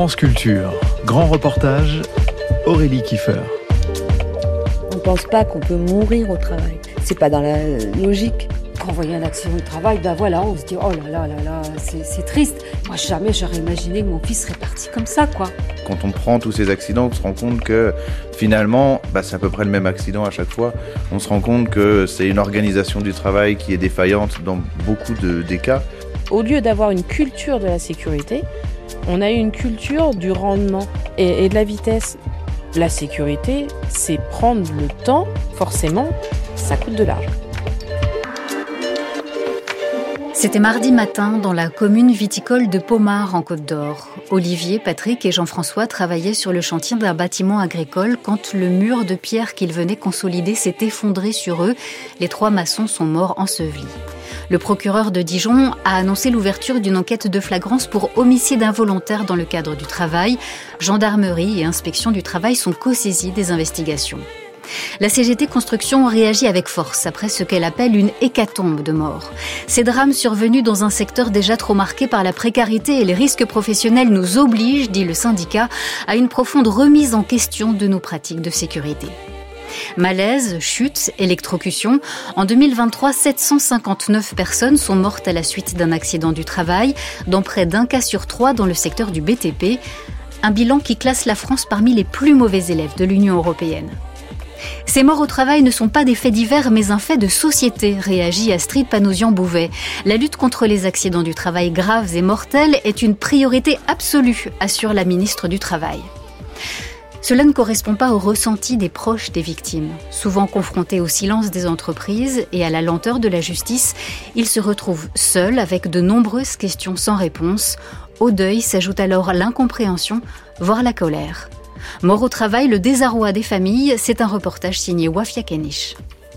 France Culture, grand reportage, Aurélie Kiefer. On ne pense pas qu'on peut mourir au travail. C'est pas dans la logique. Quand on voyait un accident du travail, on se dit oh là là, c'est triste. Moi jamais j'aurais imaginé que mon fils serait parti comme ça, quoi. Quand on prend tous ces accidents, on se rend compte que finalement, c'est à peu près le même accident à chaque fois. On se rend compte que c'est une organisation du travail qui est défaillante dans beaucoup des cas. Au lieu d'avoir une culture de la sécurité, on a eu une culture du rendement et de la vitesse. La sécurité, c'est prendre le temps, forcément, ça coûte de l'argent. C'était mardi matin dans la commune viticole de Pommard en Côte d'Or. Olivier, Patrick et Jean-François travaillaient sur le chantier d'un bâtiment agricole quand le mur de pierre qu'ils venaient consolider s'est effondré sur eux. Les 3 maçons sont morts ensevelis. Le procureur de Dijon a annoncé l'ouverture d'une enquête de flagrance pour homicide involontaire dans le cadre du travail. Gendarmerie et inspection du travail sont co-saisies des investigations. La CGT Construction réagit avec force après ce qu'elle appelle une hécatombe de morts. Ces drames survenus dans un secteur déjà trop marqué par la précarité et les risques professionnels nous obligent, dit le syndicat, à une profonde remise en question de nos pratiques de sécurité. Malaise, chute, électrocution. En 2023, 759 personnes sont mortes à la suite d'un accident du travail, dans près d'un cas sur 3 dans le secteur du BTP. Un bilan qui classe la France parmi les plus mauvais élèves de l'Union européenne. Ces morts au travail ne sont pas des faits divers, mais un fait de société, réagit Astrid Panosian-Bouvet. La lutte contre les accidents du travail graves et mortels est une priorité absolue, assure la ministre du Travail. Cela ne correspond pas au ressenti des proches des victimes. Souvent confrontés au silence des entreprises et à la lenteur de la justice, ils se retrouvent seuls avec de nombreuses questions sans réponse. Au deuil s'ajoute alors l'incompréhension, voire la colère. Mort au travail, le désarroi des familles, c'est un reportage signé Wafia Kenish.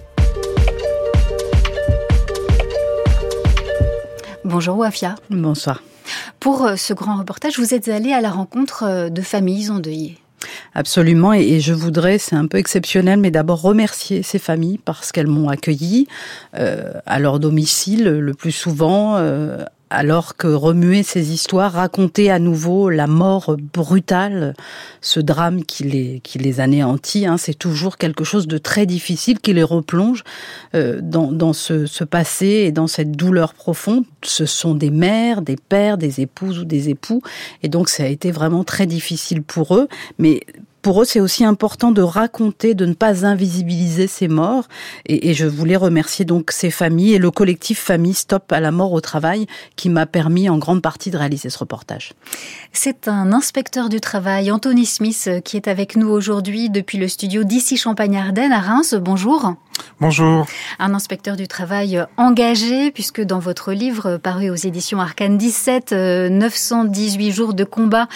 Bonjour Wafia. Bonsoir. Pour ce grand reportage, vous êtes allée à la rencontre de familles endeuillées. Absolument, et je voudrais, c'est un peu exceptionnel, mais d'abord remercier ces familles parce qu'elles m'ont accueillie à leur domicile le plus souvent, alors que remuer ces histoires, raconter à nouveau la mort brutale, ce drame qui les anéantit, c'est toujours quelque chose de très difficile, qui les replonge dans ce passé et dans cette douleur profonde. Ce sont des mères, des pères, des épouses ou des époux, et donc ça a été vraiment très difficile pour eux, mais pour eux, c'est aussi important de raconter, de ne pas invisibiliser ces morts. Et je voulais remercier donc ces familles et le collectif Famille Stop à la mort au travail qui m'a permis en grande partie de réaliser ce reportage. C'est un inspecteur du travail, Anthony Smith, qui est avec nous aujourd'hui depuis le studio d'ici Champagne-Ardenne à Reims. Bonjour. Bonjour. Un inspecteur du travail engagé, puisque dans votre livre paru aux éditions Arcane 17, 918 jours de combat,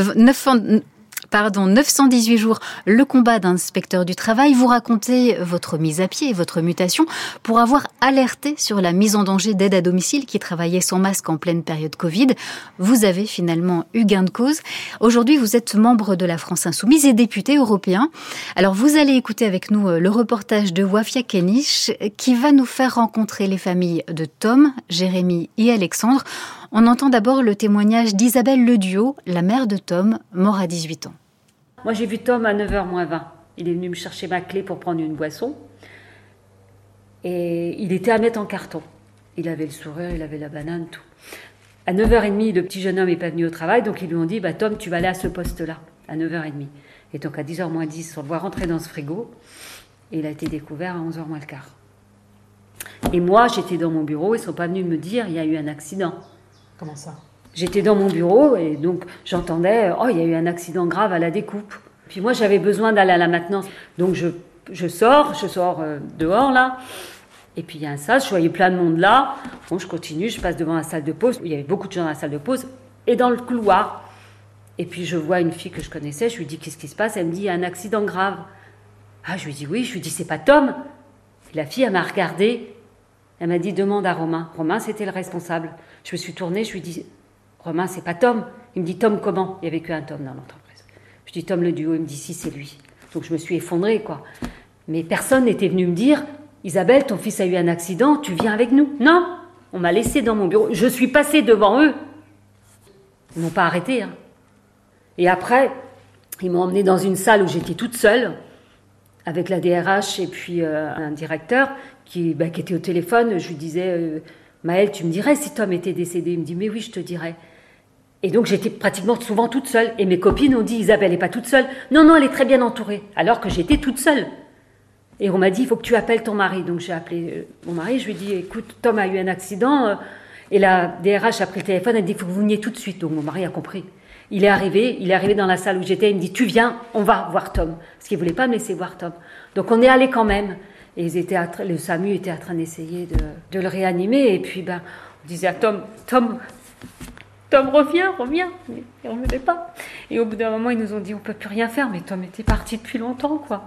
918 jours, le combat d'un inspecteur du travail. Vous racontez votre mise à pied et votre mutation pour avoir alerté sur la mise en danger d'aide à domicile qui travaillait sans masque en pleine période Covid. Vous avez finalement eu gain de cause. Aujourd'hui, vous êtes membre de la France Insoumise et député européen. Alors, vous allez écouter avec nous le reportage de Wafia Kenish qui va nous faire rencontrer les familles de Tom, Jérémy et Alexandre. On entend d'abord le témoignage d'Isabelle Lediot, la mère de Tom, mort à 18 ans. Moi j'ai vu Tom à 9h-20. Il est venu me chercher ma clé pour prendre une boisson. Et il était à mettre en carton. Il avait le sourire, il avait la banane, tout. À 9h30, le petit jeune homme n'est pas venu au travail, donc ils lui ont dit « Tom, tu vas aller à ce poste-là, à 9h30 ». Et donc à 10h-10, on le voit rentrer dans ce frigo. Et il a été découvert à 11h-15. Et moi, j'étais dans mon bureau, ils ne sont pas venus me dire « Il y a eu un accident ». Comment ça ? J'étais dans mon bureau et donc j'entendais « Oh, il y a eu un accident grave à la découpe ». Puis moi, j'avais besoin d'aller à la maintenance. Donc je sors dehors là. Et puis il y a un sas, je voyais plein de monde là. Bon, je continue, je passe devant la salle de pause. Il y avait beaucoup de gens dans la salle de pause. Et dans le couloir. Et puis je vois une fille que je connaissais, je lui dis « Qu'est-ce qui se passe ?» Elle me dit « Il y a un accident grave ». Ah, je lui dis « Oui ». Je lui dis « C'est pas Tom ?» Et la fille, elle m'a regardée. Elle m'a dit « Demande à Romain ». Romain, c'était le responsable. Je me suis tournée, je lui dis « Romain, c'est pas Tom ». Il me dit « Tom comment ?» Il n'y avait qu'un Tom dans l'entreprise. Je dis « Tom le duo ». Il me dit « Si, c'est lui ». Donc je me suis effondrée, quoi. Mais personne n'était venu me dire « Isabelle, ton fils a eu un accident, tu viens avec nous ». Non, on m'a laissée dans mon bureau. Je suis passée devant eux. Ils m'ont pas arrêtée. Et après, ils m'ont emmenée dans une salle où j'étais toute seule, avec la DRH et puis un directeur qui était au téléphone. Je lui disais, Maëlle, tu me dirais si Tom était décédé? Il me dit, mais oui, je te dirais. Et donc j'étais pratiquement souvent toute seule. Et mes copines ont dit, Isabelle n'est pas toute seule. Non, non, elle est très bien entourée. Alors que j'étais toute seule. Et on m'a dit, il faut que tu appelles ton mari. Donc j'ai appelé mon mari, je lui ai dit, écoute, Tom a eu un accident. Et la DRH a pris le téléphone, elle a dit, il faut que vous veniez tout de suite. Donc mon mari a compris. Il est arrivé dans la salle où j'étais, il me dit, tu viens, on va voir Tom. Parce qu'il ne voulait pas me laisser voir Tom. Donc on est allé quand même. Et le SAMU était en train d'essayer de le réanimer. Et puis on disait à Tom, reviens. Mais il ne revenait pas. Et au bout d'un moment, ils nous ont dit, on ne peut plus rien faire. Mais Tom était parti depuis longtemps, quoi.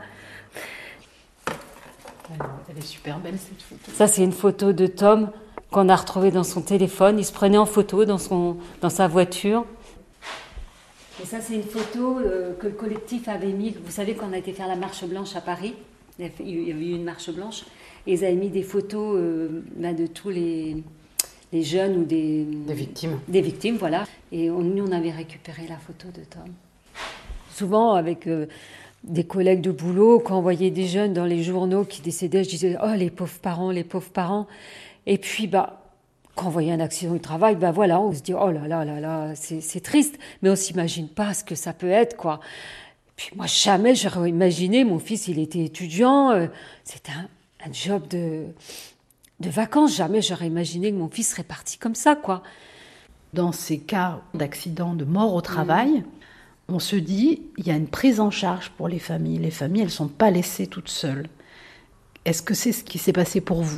Elle est super belle, cette photo. Ça, c'est une photo de Tom qu'on a retrouvée dans son téléphone. Il se prenait en photo dans sa voiture. Et ça, c'est une photo que le collectif avait mis. Vous savez qu'on a été faire la marche blanche à Paris. Il y avait eu une marche blanche. Et ils avaient mis des photos de tous les jeunes ou des victimes. Des victimes, voilà. Et nous, on avait récupéré la photo de Tom. Souvent, avec des collègues de boulot, quand on voyait des jeunes dans les journaux qui décédaient, je disais « Oh, les pauvres parents, les pauvres parents ». Et puis, quand on voyait un accident du travail, voilà, on se dit « Oh là là là là, c'est triste ». Mais on ne s'imagine pas ce que ça peut être, quoi. Puis moi, jamais j'aurais imaginé, mon fils, il était étudiant, c'était un job de vacances. Jamais j'aurais imaginé que mon fils serait parti comme ça, quoi. Dans ces cas d'accident, de mort au travail, on se dit, il y a une prise en charge pour les familles. Les familles, elles ne sont pas laissées toutes seules. Est-ce que c'est ce qui s'est passé pour vous ?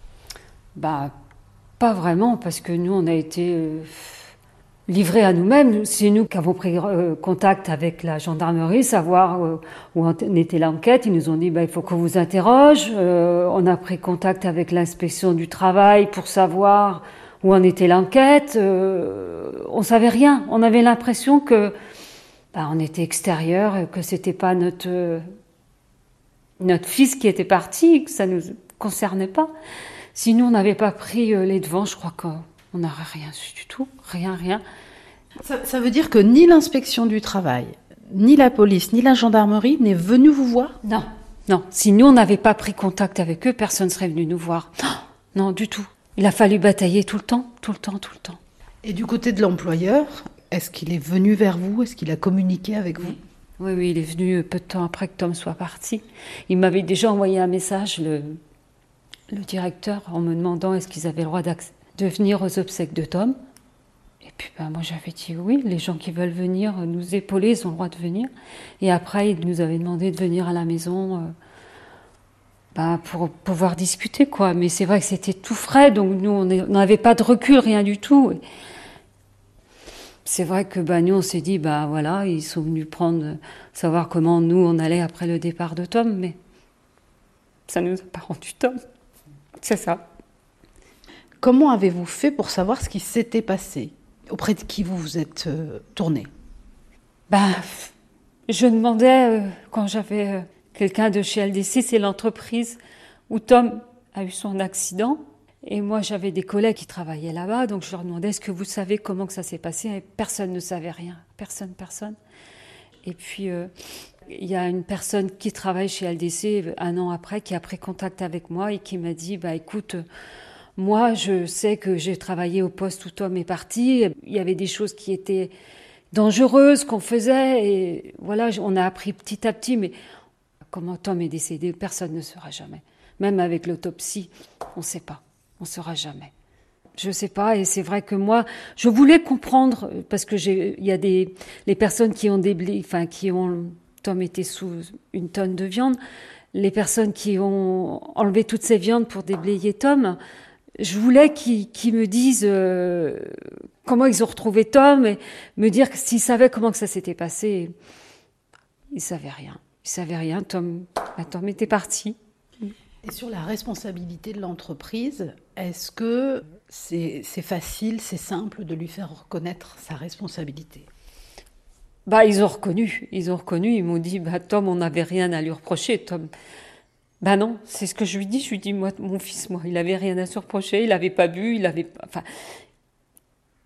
Pas vraiment, parce que nous, on a été livrés à nous-mêmes. C'est nous qui avons pris contact avec la gendarmerie, savoir où en était l'enquête. Ils nous ont dit, il faut qu'on vous interroge. On a pris contact avec l'inspection du travail pour savoir où en était l'enquête. On ne savait rien. On avait l'impression que on était extérieur, que c'était pas notre fils qui était parti, que ça nous concernait pas. Si nous, on n'avait pas pris les devants, je crois qu'on n'aurait rien su du tout. Rien. Ça veut dire que ni l'inspection du travail, ni la police, ni la gendarmerie n'est venue vous voir ? Non. Si nous, on n'avait pas pris contact avec eux, personne ne serait venu nous voir. Non, du tout. Il a fallu batailler tout le temps. Et du côté de l'employeur, est-ce qu'il est venu vers vous ? Est-ce qu'il a communiqué avec vous ? Oui, il est venu peu de temps après que Tom soit parti. Il m'avait déjà envoyé un message, le directeur, en me demandant est-ce qu'ils avaient le droit de venir aux obsèques de Tom. Et puis moi j'avais dit oui, les gens qui veulent venir nous épauler, ils ont le droit de venir. Et après, il nous avait demandé de venir à la maison pour pouvoir discuter, quoi. Mais c'est vrai que c'était tout frais, donc nous on n'avait pas de recul, rien du tout. C'est vrai que nous on s'est dit voilà, ils sont venus savoir comment nous on allait après le départ de Tom, mais ça nous a pas rendu Tom. C'est ça. Comment avez-vous fait pour savoir ce qui s'était passé ? Auprès de qui vous vous êtes tourné ? Je demandais, quand j'avais quelqu'un de chez LDC, c'est l'entreprise où Tom a eu son accident. Et moi, j'avais des collègues qui travaillaient là-bas, donc je leur demandais, est-ce que vous savez comment que ça s'est passé ? Et personne ne savait rien. Personne. Et puis, il y a une personne qui travaille chez LDC 1 an après, qui a pris contact avec moi et qui m'a dit, écoute, moi, je sais que j'ai travaillé au poste où Tom est parti. Il y avait des choses qui étaient dangereuses qu'on faisait. Et voilà, on a appris petit à petit. Mais comment Tom est décédé, personne ne saura jamais. Même avec l'autopsie, on ne sait pas. On ne saura jamais. Je ne sais pas. Et c'est vrai que moi, je voulais comprendre, parce que il y a les personnes qui ont Tom était sous 1 tonne de viande. Les personnes qui ont enlevé toutes ces viandes pour déblayer Tom, je voulais qu'ils me disent comment ils ont retrouvé Tom et me dire s'ils savaient comment que ça s'était passé. Ils ne savaient rien. Tom était parti. Et sur la responsabilité de l'entreprise, est-ce que c'est facile, c'est simple de lui faire reconnaître sa responsabilité ? Ils ont reconnu, ils m'ont dit, Tom, on n'avait rien à lui reprocher, Tom. Non, c'est ce que je lui dis. Je lui dis, moi, mon fils, il avait rien à se reprocher, il n'avait pas bu,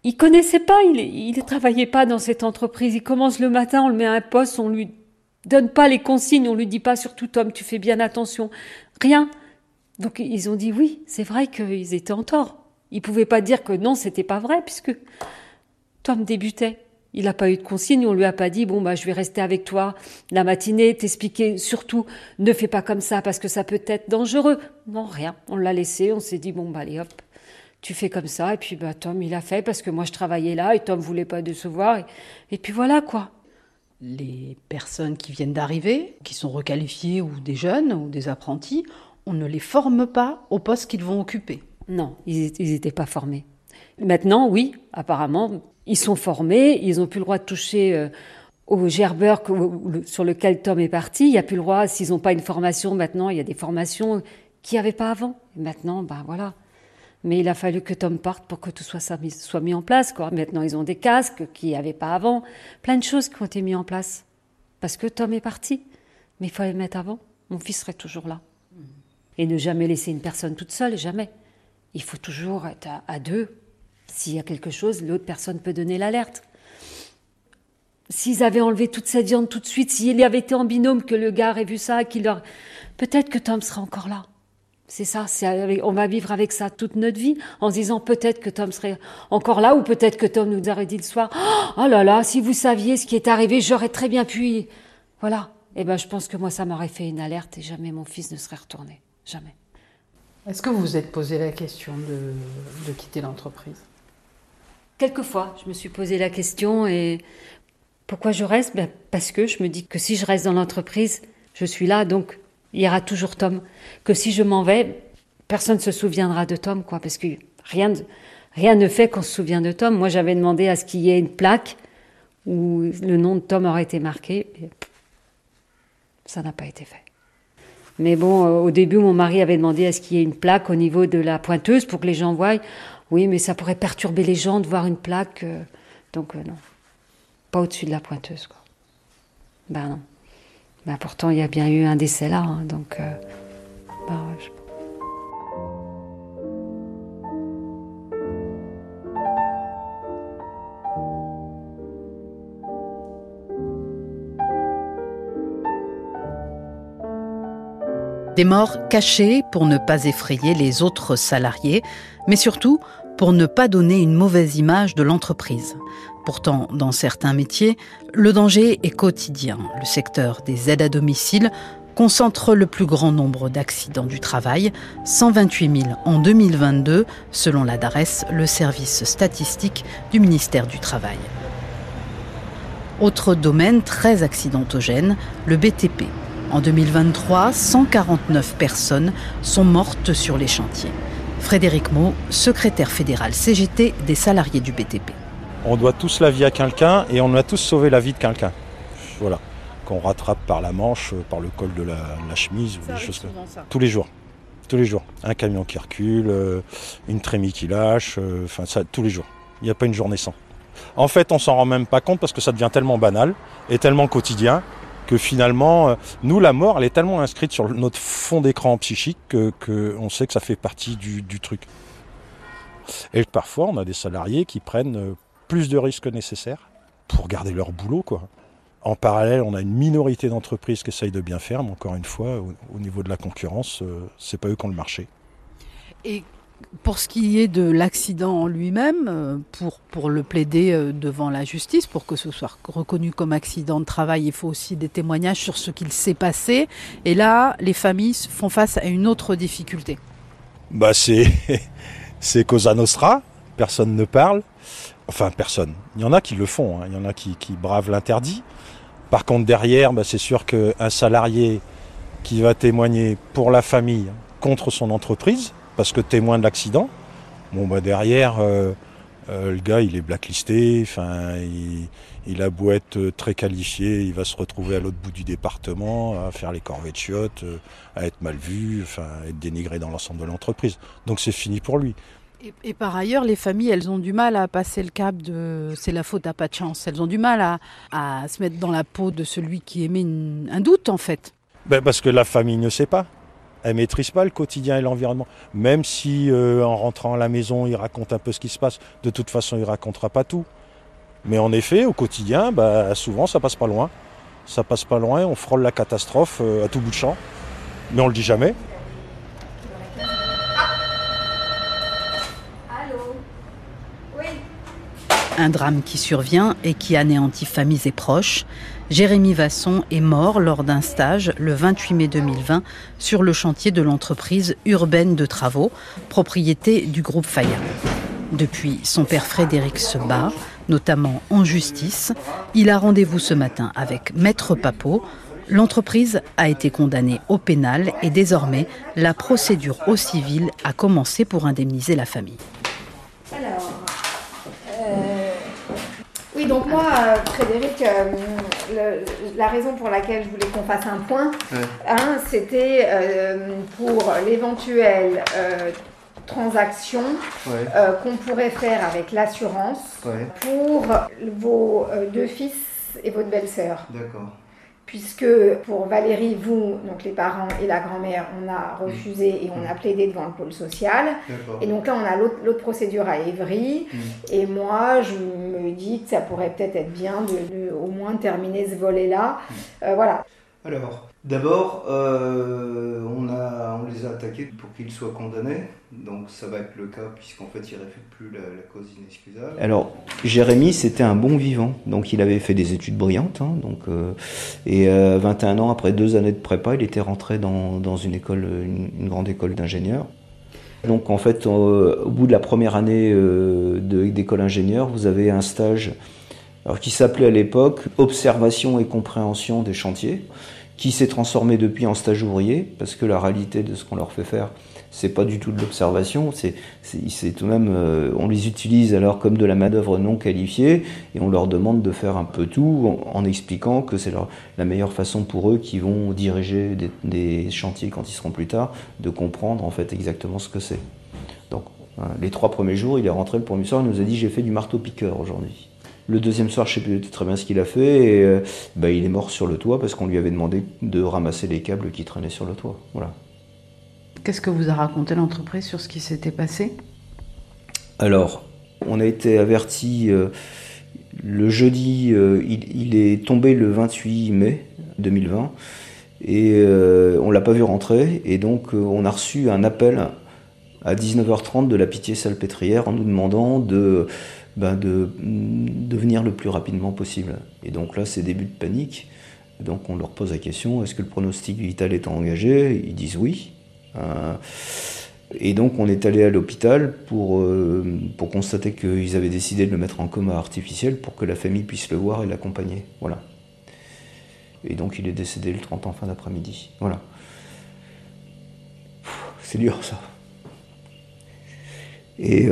Il connaissait pas, il ne travaillait pas dans cette entreprise. Il commence le matin, on le met à un poste, on lui donne pas les consignes, on lui dit pas surtout Tom, tu fais bien attention. Rien. Donc ils ont dit oui, c'est vrai qu'ils étaient en tort. Ils pouvaient pas dire que non, c'était pas vrai, puisque Tom débutait. Il n'a pas eu de consigne, on lui a pas dit je vais rester avec toi la matinée, t'expliquer surtout ne fais pas comme ça parce que ça peut être dangereux. Non, rien. On l'a laissé, on s'est dit allez hop, tu fais comme ça. Et puis Tom il a fait parce que moi je travaillais là et Tom voulait pas décevoir et puis voilà quoi. Les personnes qui viennent d'arriver, qui sont requalifiées ou des jeunes ou des apprentis, on ne les forme pas au poste qu'ils vont occuper. Non, ils n'étaient pas formés. Maintenant, oui, apparemment, ils sont formés, ils n'ont plus le droit de toucher au gerbeur sur lequel Tom est parti. Il n'y a plus le droit, s'ils n'ont pas une formation, maintenant, il y a des formations qu'il n'y avait pas avant. Et maintenant, voilà. Mais il a fallu que Tom parte pour que tout soit mis en place, quoi. Maintenant, ils ont des casques qu'il n'y avait pas avant. Plein de choses qui ont été mises en place. Parce que Tom est parti. Mais il fallait le mettre avant. Mon fils serait toujours là. Et ne jamais laisser une personne toute seule, jamais. Il faut toujours être à deux. S'il y a quelque chose, l'autre personne peut donner l'alerte. S'ils avaient enlevé toute cette viande tout de suite, s'il avait été en binôme, que le gars ait vu ça, peut-être que Tom serait encore là. C'est ça, on va vivre avec ça toute notre vie, en se disant peut-être que Tom serait encore là, ou peut-être que Tom nous aurait dit le soir « Oh là là, si vous saviez ce qui est arrivé, j'aurais très bien pu... » Voilà. Et je pense que moi, ça m'aurait fait une alerte et jamais mon fils ne serait retourné. Jamais. Est-ce que vous vous êtes posé la question de quitter l'entreprise ? Quelquefois, je me suis posé la question et pourquoi je reste ? Parce que je me dis que si je reste dans l'entreprise, je suis là, donc il y aura toujours Tom. Que si je m'en vais, personne ne se souviendra de Tom, quoi, parce que rien ne fait qu'on se souvient de Tom. Moi, j'avais demandé à ce qu'il y ait une plaque où le nom de Tom aurait été marqué. Et ça n'a pas été fait. Mais au début, mon mari avait demandé à ce qu'il y ait une plaque au niveau de la pointeuse pour que les gens voient. Oui, mais ça pourrait perturber les gens de voir une plaque. Donc, non. Pas au-dessus de la pointeuse, quoi. Non. Pourtant, il y a bien eu un décès là. Donc, Des morts cachées pour ne pas effrayer les autres salariés, mais surtout pour ne pas donner une mauvaise image de l'entreprise. Pourtant, dans certains métiers, le danger est quotidien. Le secteur des aides à domicile concentre le plus grand nombre d'accidents du travail, 128 000 en 2022, selon la DARES, le service statistique du ministère du Travail. Autre domaine très accidentogène, le BTP. En 2023, 149 personnes sont mortes sur les chantiers. Frédéric Maud, secrétaire fédéral CGT des salariés du BTP. On doit tous la vie à quelqu'un et on a tous sauvé la vie de quelqu'un. Voilà. Qu'on rattrape par la manche, par le col de la chemise ou des choses comme ça. Tous les jours. Un camion qui recule, une trémie qui lâche, ça tous les jours. Il n'y a pas une journée sans. En fait, on s'en rend même pas compte parce que ça devient tellement banal et tellement quotidien que finalement, nous, la mort, elle est tellement inscrite sur notre fond d'écran psychique qu'on sait que ça fait partie du truc. Et parfois, on a des salariés qui prennent plus de risques que nécessaire pour garder leur boulot, quoi. En parallèle, on a une minorité d'entreprises qui essayent de bien faire, mais encore une fois, au niveau de la concurrence, c'est pas eux qui ont le marché. Et pour ce qui est de l'accident en lui-même, pour le plaider devant la justice, pour que ce soit reconnu comme accident de travail, il faut aussi des témoignages sur ce qu'il s'est passé. Et là, les familles font face à une autre difficulté. C'est Cosa Nostra, personne ne parle. Enfin, personne. Il y en a qui le font, il y en a qui bravent l'interdit. Par contre, derrière, c'est sûr qu'un salarié qui va témoigner pour la famille contre son entreprise, parce que témoin de l'accident, derrière, le gars, il est blacklisté, il a beau être très qualifié, il va se retrouver à l'autre bout du département, à faire les corvées de chiottes, à être mal vu, être dénigré dans l'ensemble de l'entreprise. Donc c'est fini pour lui. Et par ailleurs, les familles, elles ont du mal à passer le cap de « c'est la faute à pas de chance ». Elles ont du mal à se mettre dans la peau de celui qui émet un doute, en fait. Parce que la famille ne sait pas. Elle ne maîtrise pas le quotidien et l'environnement. Même si en rentrant à la maison, il raconte un peu ce qui se passe, de toute façon, il ne racontera pas tout. Mais en effet, au quotidien, souvent, ça passe pas loin. Ça passe pas loin, on frôle la catastrophe à tout bout de champ. Mais on le dit jamais. Un drame qui survient et qui anéantit familles et proches. Jérémy Vasson est mort lors d'un stage le 28 mai 2020 sur le chantier de l'entreprise urbaine de travaux, propriété du groupe Faya. Depuis, son père Frédéric se bat, notamment en justice. Il a rendez-vous ce matin avec Maître Papeau. L'entreprise a été condamnée au pénal et désormais, la procédure au civil a commencé pour indemniser la famille. Alors, oui, donc moi, Frédéric, la raison pour laquelle je voulais qu'on fasse un point, c'était pour l'éventuelle transaction qu'on pourrait faire avec l'assurance pour vos deux fils et votre belle-sœur. D'accord. Puisque pour Valérie, vous, donc les parents et la grand-mère, on a refusé et on a plaidé devant le pôle social. D'accord. Et donc là, on a l'autre procédure à Évry. Et moi, je me dis que ça pourrait peut-être être bien de au moins terminer ce volet-là. Voilà. Alors, d'abord, on les a attaqués pour qu'ils soient condamnés. Donc ça va être le cas puisqu'en fait il ne réfute plus la cause inexcusable. Alors Jérémy c'était un bon vivant, donc il avait fait des études brillantes, et 21 ans après 2 années de prépa, il était rentré dans une école, une grande école d'ingénieurs. Donc en fait au bout de la première année d'école ingénieur, vous avez un stage qui s'appelait à l'époque observation et compréhension des chantiers, qui s'est transformé depuis en stage ouvrier, parce que la réalité de ce qu'on leur fait faire, c'est pas du tout de l'observation, c'est tout de même, on les utilise alors comme de la main-d'œuvre non qualifiée, et on leur demande de faire un peu tout, en expliquant que c'est la meilleure façon pour eux qui vont diriger des chantiers quand ils seront plus tard, de comprendre en fait exactement ce que c'est. Donc, les 3 premiers jours, il est rentré le premier soir, il nous a dit j'ai fait du marteau-piqueur aujourd'hui. Le deuxième soir, je ne sais plus très bien ce qu'il a fait, et il est mort sur le toit parce qu'on lui avait demandé de ramasser les câbles qui traînaient sur le toit. Voilà. Qu'est-ce que vous a raconté l'entreprise sur ce qui s'était passé ? Alors, on a été averti le jeudi, il est tombé le 28 mai 2020, et on ne l'a pas vu rentrer, et donc on a reçu un appel à 19h30 de la Pitié-Salpêtrière en nous demandant de venir le plus rapidement possible. Et donc là, c'est début de panique. Donc on leur pose la question, est-ce que le pronostic vital est engagé ? Ils disent oui. Et donc on est allé à l'hôpital pour constater qu'ils avaient décidé de le mettre en coma artificiel pour que la famille puisse le voir et l'accompagner. Voilà. Et donc il est décédé le 30 en fin d'après-midi. Voilà. C'est dur ça. Et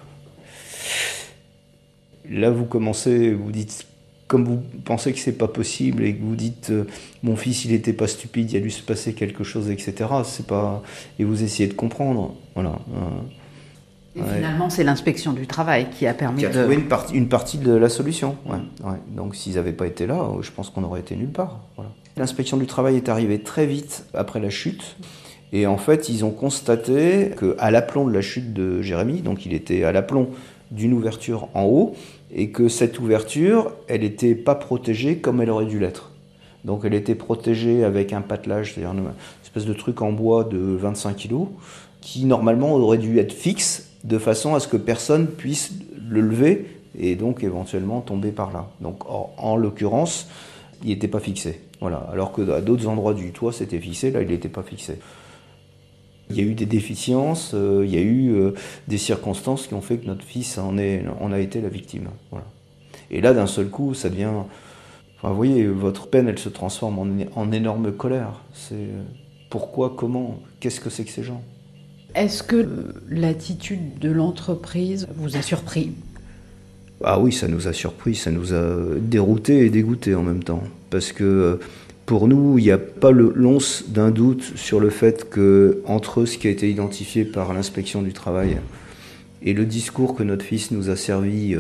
là vous commencez, vous dites, comme vous pensez que c'est pas possible et que vous dites mon fils il était pas stupide, il a dû se passer quelque chose, etc. C'est pas, et vous essayez de comprendre, voilà. Et finalement c'est l'inspection du travail qui a permis de trouver une partie de la solution. Ouais. Donc s'ils n'avaient pas été là, je pense qu'on aurait été nulle part. Voilà. L'inspection du travail est arrivée très vite après la chute. Et en fait, ils ont constaté qu'à l'aplomb de la chute de Jérémy, donc il était à l'aplomb d'une ouverture en haut, et que cette ouverture, elle n'était pas protégée comme elle aurait dû l'être. Donc elle était protégée avec un patelage, c'est-à-dire une espèce de truc en bois de 25 kg, qui normalement aurait dû être fixe, de façon à ce que personne puisse le lever, et donc éventuellement tomber par là. Donc en l'occurrence, il n'était pas fixé. Voilà. Alors qu'à d'autres endroits du toit, c'était fixé, là il n'était pas fixé. Il y a eu des déficiences, il y a eu des circonstances qui ont fait que notre fils en a été la victime. Voilà. Et là, d'un seul coup, ça devient... Enfin, vous voyez, votre peine, elle se transforme en énorme colère. C'est pourquoi, comment, qu'est-ce que c'est que ces gens ? Est-ce que l'attitude de l'entreprise vous a surpris ? Ah oui, ça nous a surpris, ça nous a déroutés et dégoûtés en même temps. Parce que... Pour nous, il n'y a pas l'once d'un doute sur le fait qu'entre ce qui a été identifié par l'inspection du travail et le discours que notre fils nous a servi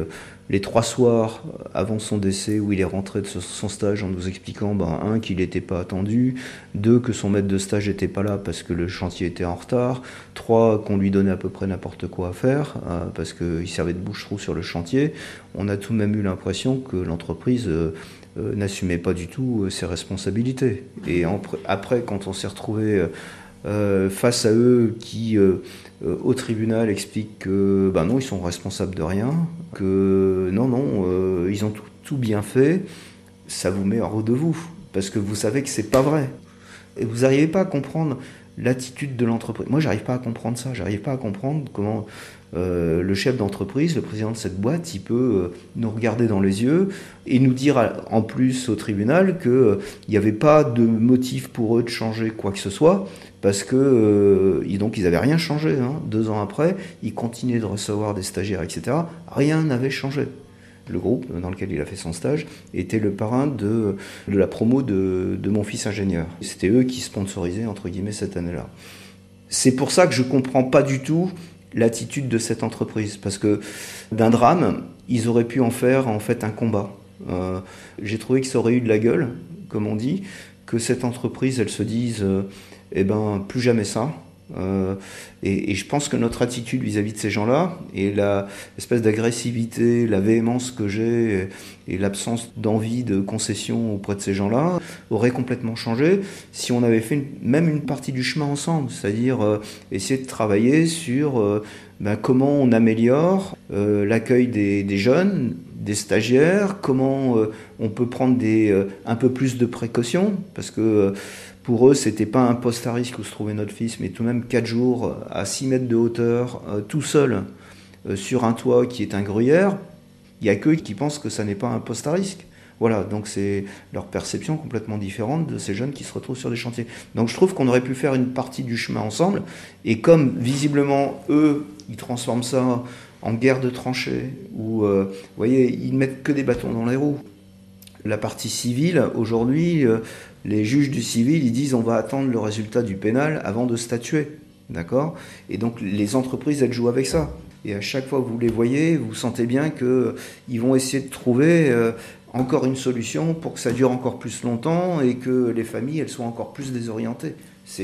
les 3 soirs avant son décès où il est rentré de son stage en nous expliquant, qu'il n'était pas attendu, 2, que son maître de stage n'était pas là parce que le chantier était en retard, 3, qu'on lui donnait à peu près n'importe quoi à faire parce qu'il servait de bouche-trou sur le chantier. On a tout de même eu l'impression que l'entreprise n'assumait pas du tout ses responsabilités. Et après, quand on s'est retrouvé face à eux qui, au tribunal, expliquent que non, ils sont responsables de rien, que non, ils ont tout bien fait, ça vous met hors de vous, parce que vous savez que c'est pas vrai. Et vous n'arrivez pas à comprendre l'attitude de l'entreprise. Moi, j'arrive pas à comprendre ça, j'arrive pas à comprendre comment le chef d'entreprise, le président de cette boîte, il peut nous regarder dans les yeux et nous dire en plus au tribunal qu'il n'y avait pas de motif pour eux de changer quoi que ce soit, parce que donc ils n'avaient rien changé. 2 ans après, ils continuaient de recevoir des stagiaires, etc. Rien n'avait changé. Le groupe dans lequel il a fait son stage était le parrain de la promo de mon fils ingénieur. C'était eux qui sponsorisaient, entre guillemets, cette année-là. C'est pour ça que je ne comprends pas du tout l'attitude de cette entreprise, parce que d'un drame, ils auraient pu en faire en fait un combat. J'ai trouvé que ça aurait eu de la gueule, comme on dit, que cette entreprise, elle se dise plus jamais ça. Et je pense que notre attitude vis-à-vis de ces gens-là, et l'espèce d'agressivité, la véhémence que j'ai, et l'absence d'envie de concession auprès de ces gens-là, aurait complètement changé si on avait fait même une partie du chemin ensemble, c'est-à-dire essayer de travailler sur comment on améliore l'accueil des jeunes, des stagiaires, comment on peut prendre un peu plus de précautions, parce que pour eux, c'était pas un poste à risque où se trouvait notre fils, mais tout de même 4 jours à 6 mètres de hauteur, tout seul, sur un toit qui est un gruyère. Il n'y a qu'eux qui pensent que ça n'est pas un poste à risque. Voilà, donc c'est leur perception complètement différente de ces jeunes qui se retrouvent sur des chantiers. Donc je trouve qu'on aurait pu faire une partie du chemin ensemble, et comme visiblement, eux, ils transforment ça en guerre de tranchées, où, vous voyez, ils mettent que des bâtons dans les roues. La partie civile, aujourd'hui, les juges du civil, ils disent on va attendre le résultat du pénal avant de statuer, d'accord ? Et donc les entreprises, elles jouent avec ça. Et à chaque fois que vous les voyez, vous sentez bien qu'ils vont essayer de trouver encore une solution pour que ça dure encore plus longtemps et que les familles, elles soient encore plus désorientées.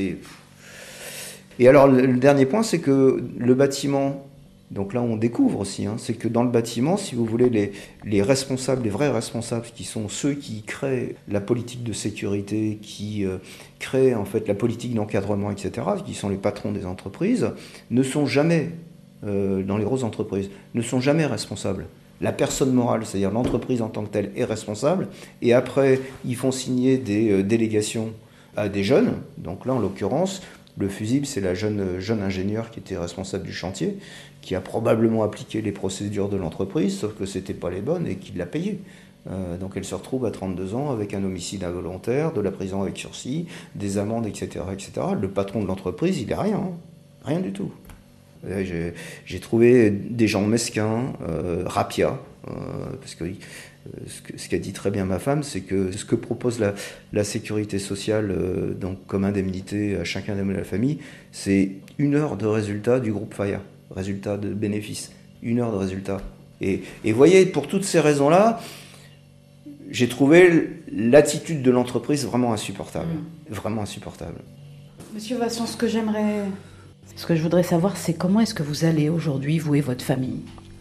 Et alors le dernier point, c'est que le bâtiment... Donc là, on découvre aussi, c'est que dans le bâtiment, si vous voulez, les responsables, les vrais responsables, qui sont ceux qui créent la politique de sécurité, qui créent en fait la politique d'encadrement, etc., qui sont les patrons des entreprises, ne sont jamais, dans les grosses entreprises, ne sont jamais responsables. La personne morale, c'est-à-dire l'entreprise en tant que telle, est responsable, et après, ils font signer des délégations à des jeunes. Donc là, en l'occurrence, le fusible, c'est la jeune ingénieure qui était responsable du chantier, qui a probablement appliqué les procédures de l'entreprise, sauf que ce n'étaient pas les bonnes et qui l'a payé. Donc elle se retrouve à 32 ans avec un homicide involontaire, de la prison avec sursis, des amendes, etc., etc. Le patron de l'entreprise, il n'est rien, rien du tout. J'ai trouvé des gens mesquins, rapias, parce que ce qu'a dit très bien ma femme, c'est que ce que propose la sécurité sociale donc comme indemnité à chacun des membres de la famille, c'est 1 heure de résultat du groupe Faya, résultat de bénéfice, 1 heure de résultat. Et voyez, pour toutes ces raisons-là, j'ai trouvé l'attitude de l'entreprise vraiment insupportable. Vraiment insupportable. Monsieur Vasson, ce que je voudrais savoir, c'est comment est-ce que vous allez aujourd'hui, vous et votre famille ?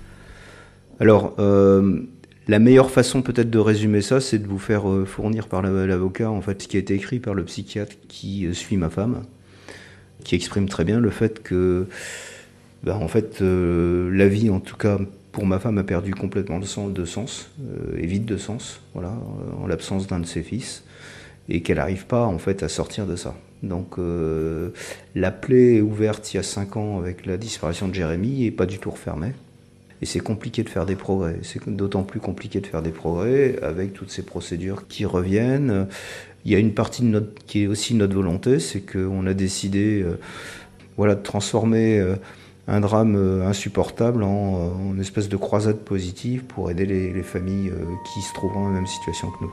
Alors, la meilleure façon peut-être de résumer ça, c'est de vous faire fournir par l'avocat en fait ce qui a été écrit par le psychiatre qui suit ma femme, qui exprime très bien le fait que, en fait, la vie, en tout cas pour ma femme, a perdu complètement de sens, et vide de sens, voilà, en l'absence d'un de ses fils, et qu'elle n'arrive pas en fait à sortir de ça. Donc la plaie est ouverte il y a 5 ans avec la disparition de Jérémy et pas du tout refermée. Et c'est compliqué de faire des progrès. C'est d'autant plus compliqué de faire des progrès avec toutes ces procédures qui reviennent. Il y a une partie qui est aussi notre volonté, c'est qu'on a décidé de transformer un drame insupportable en une espèce de croisade positive pour aider les familles qui se trouvent dans la même situation que nous.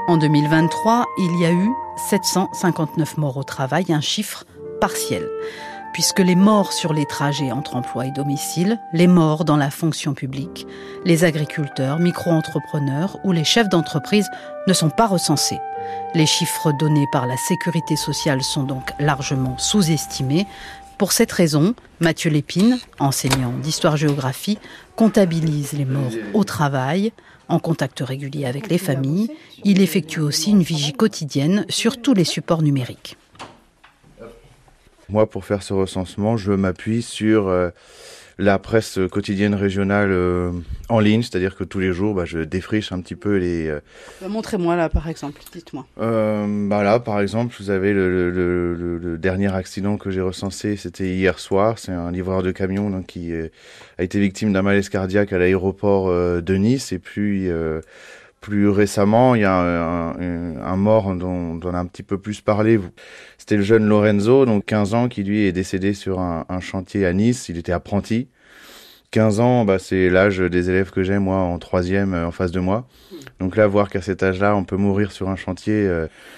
En 2023, il y a eu 759 morts au travail, un chiffre partiel. Puisque les morts sur les trajets entre emploi et domicile, les morts dans la fonction publique, les agriculteurs, micro-entrepreneurs ou les chefs d'entreprise ne sont pas recensés. Les chiffres donnés par la Sécurité sociale sont donc largement sous-estimés. Pour cette raison, Mathieu Lépine, enseignant d'histoire-géographie, comptabilise les morts au travail. En contact régulier avec les familles, il effectue aussi une vigie quotidienne sur tous les supports numériques. Moi, pour faire ce recensement, je m'appuie sur la presse quotidienne régionale en ligne, c'est-à-dire que tous les jours, je défriche un petit peu les... Montrez-moi là, par exemple, dites-moi. Là, par exemple, vous avez le dernier accident que j'ai recensé, c'était hier soir. C'est un livreur de camion donc, qui a été victime d'un malaise cardiaque à l'aéroport de Nice. Et puis, plus récemment, il y a un mort dont on a un petit peu plus parlé. C'était le jeune Lorenzo, donc 15 ans, qui lui est décédé sur un chantier à Nice. Il était apprenti. 15 ans, c'est l'âge des élèves que j'ai, moi, en 3e, en face de moi. Donc là, voir qu'à cet âge-là, on peut mourir sur un chantier,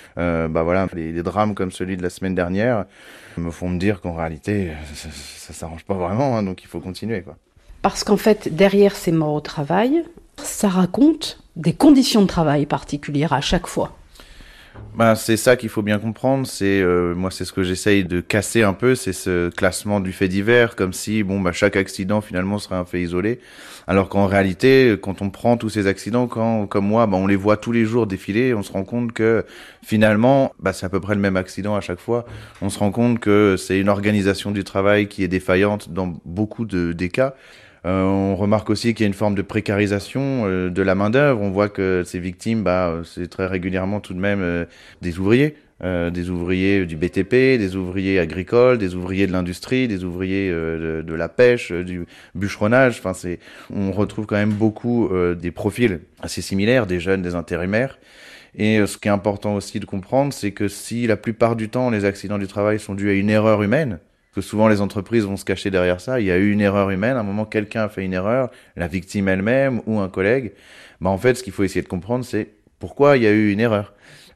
les drames comme celui de la semaine dernière me font me dire qu'en réalité, ça s'arrange pas vraiment, donc il faut continuer, quoi. Parce qu'en fait, derrière ces morts au travail, ça raconte des conditions de travail particulières à chaque fois. C'est ça qu'il faut bien comprendre. Moi, c'est ce que j'essaye de casser un peu, c'est ce classement du fait divers, comme si chaque accident finalement serait un fait isolé. Alors qu'en réalité, quand on prend tous ces accidents, comme moi, on les voit tous les jours défiler, on se rend compte que finalement, c'est à peu près le même accident à chaque fois. On se rend compte que c'est une organisation du travail qui est défaillante dans beaucoup des cas. On remarque aussi qu'il y a une forme de précarisation de la main-d'œuvre. On voit que ces victimes, c'est très régulièrement tout de même des ouvriers du BTP, des ouvriers agricoles, des ouvriers de l'industrie, des ouvriers de la pêche, du bûcheronnage. On retrouve quand même beaucoup des profils assez similaires, des jeunes, des intérimaires. Et ce qui est important aussi de comprendre, c'est que si la plupart du temps les accidents du travail sont dus à une erreur humaine, que souvent les entreprises vont se cacher derrière ça, il y a eu une erreur humaine, à un moment quelqu'un a fait une erreur, la victime elle-même ou un collègue, en fait ce qu'il faut essayer de comprendre c'est pourquoi il y a eu une erreur.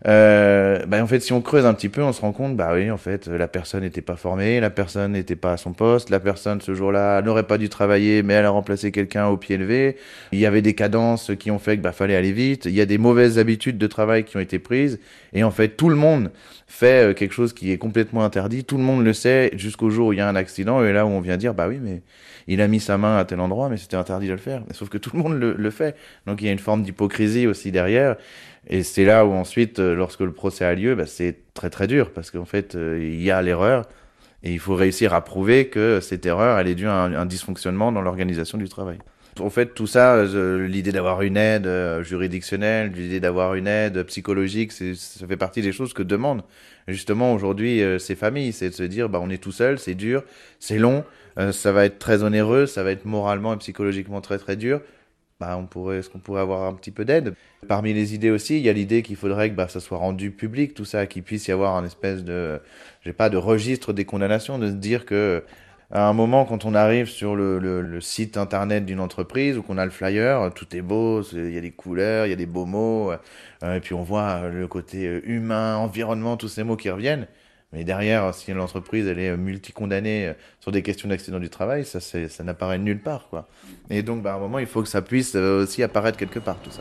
En fait si on creuse un petit peu on se rend compte en fait la personne n'était pas formée, la personne n'était pas à son poste, la personne ce jour-là n'aurait pas dû travailler mais elle a remplacé quelqu'un au pied levé, il y avait des cadences qui ont fait que fallait aller vite, il y a des mauvaises habitudes de travail qui ont été prises et en fait tout le monde fait quelque chose qui est complètement interdit, tout le monde le sait jusqu'au jour où il y a un accident et là où on vient dire oui mais il a mis sa main à tel endroit mais c'était interdit de le faire, sauf que tout le monde le fait, donc il y a une forme d'hypocrisie aussi derrière. Et c'est là où ensuite, lorsque le procès a lieu, c'est très très dur parce qu'en fait, il y a l'erreur et il faut réussir à prouver que cette erreur, elle est due à un dysfonctionnement dans l'organisation du travail. En fait, tout ça, l'idée d'avoir une aide juridictionnelle, l'idée d'avoir une aide psychologique, ça fait partie des choses que demandent justement aujourd'hui ces familles. C'est de se dire, on est tout seul, c'est dur, c'est long, ça va être très onéreux, ça va être moralement et psychologiquement très très dur. Est-ce qu'on pourrait avoir un petit peu d'aide? Parmi les idées aussi, il y a l'idée qu'il faudrait que ça soit rendu public, tout ça, qu'il puisse y avoir un espèce de registre des condamnations, de se dire que à un moment, quand on arrive sur le site internet d'une entreprise ou qu'on a le flyer, tout est beau, il y a des couleurs, il y a des beaux mots, et puis on voit le côté humain, environnement, tous ces mots qui reviennent. Mais derrière, si l'entreprise elle est multi-condamnée sur des questions d'accident du travail, ça n'apparaît nulle part, quoi. Et donc, à un moment, il faut que ça puisse aussi apparaître quelque part, tout ça.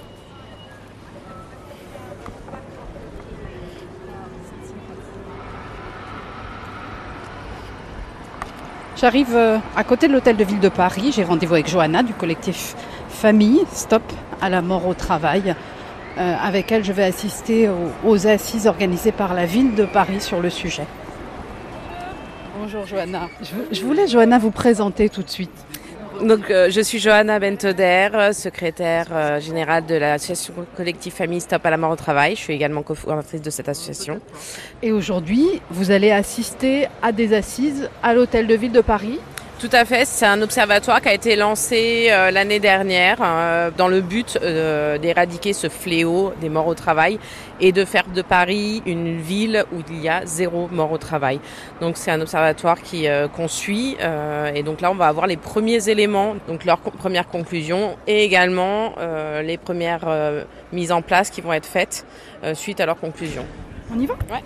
J'arrive à côté de l'hôtel de ville de Paris. J'ai rendez-vous avec Johanna du collectif Famille Stop à la mort au travail. Avec elle, je vais assister aux assises organisées par la ville de Paris sur le sujet. Bonjour Johanna. Je voulais, Johanna, vous présenter tout de suite. Donc, je suis Johanna Bentoder, secrétaire générale de l'association collective Famille Stop à la mort au travail. Je suis également cofondatrice de cette association. Et aujourd'hui, vous allez assister à des assises à l'hôtel de ville de Paris. Tout à fait, c'est un observatoire qui a été lancé l'année dernière dans le but d'éradiquer ce fléau des morts au travail et de faire de Paris une ville où il y a 0 mort au travail. Donc c'est un observatoire qu'on suit et donc là on va avoir les premiers éléments, donc leurs premières conclusions et également les premières mises en place qui vont être faites suite à leurs conclusions. On y va ? Ouais.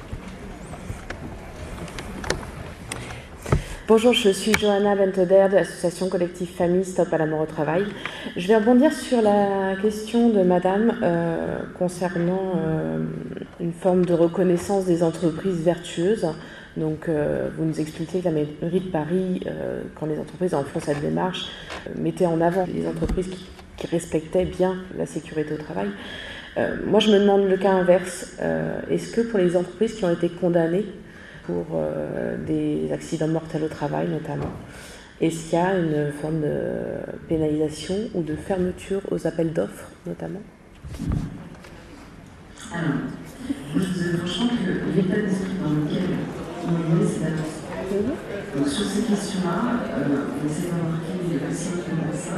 Bonjour, je suis Johanna Benteder de l'association collective Famille Stop à la mort au travail. Je vais rebondir sur la question de madame concernant une forme de reconnaissance des entreprises vertueuses. Donc vous nous expliquez que la mairie de Paris, quand les entreprises en font cette démarche, mettait en avant les entreprises qui respectaient bien la sécurité au travail. Moi je me demande le cas inverse. Est-ce que pour les entreprises qui ont été condamnées pour des accidents mortels au travail notamment, est-ce qu'il y a une forme de pénalisation ou de fermeture aux appels d'offres notamment ? Alors, je vous conscient que l'état d'esprit dans lequel on est, c'est d'attention. Donc sur ces questions-là, on essaie d'embarquer les patients qui ont ça,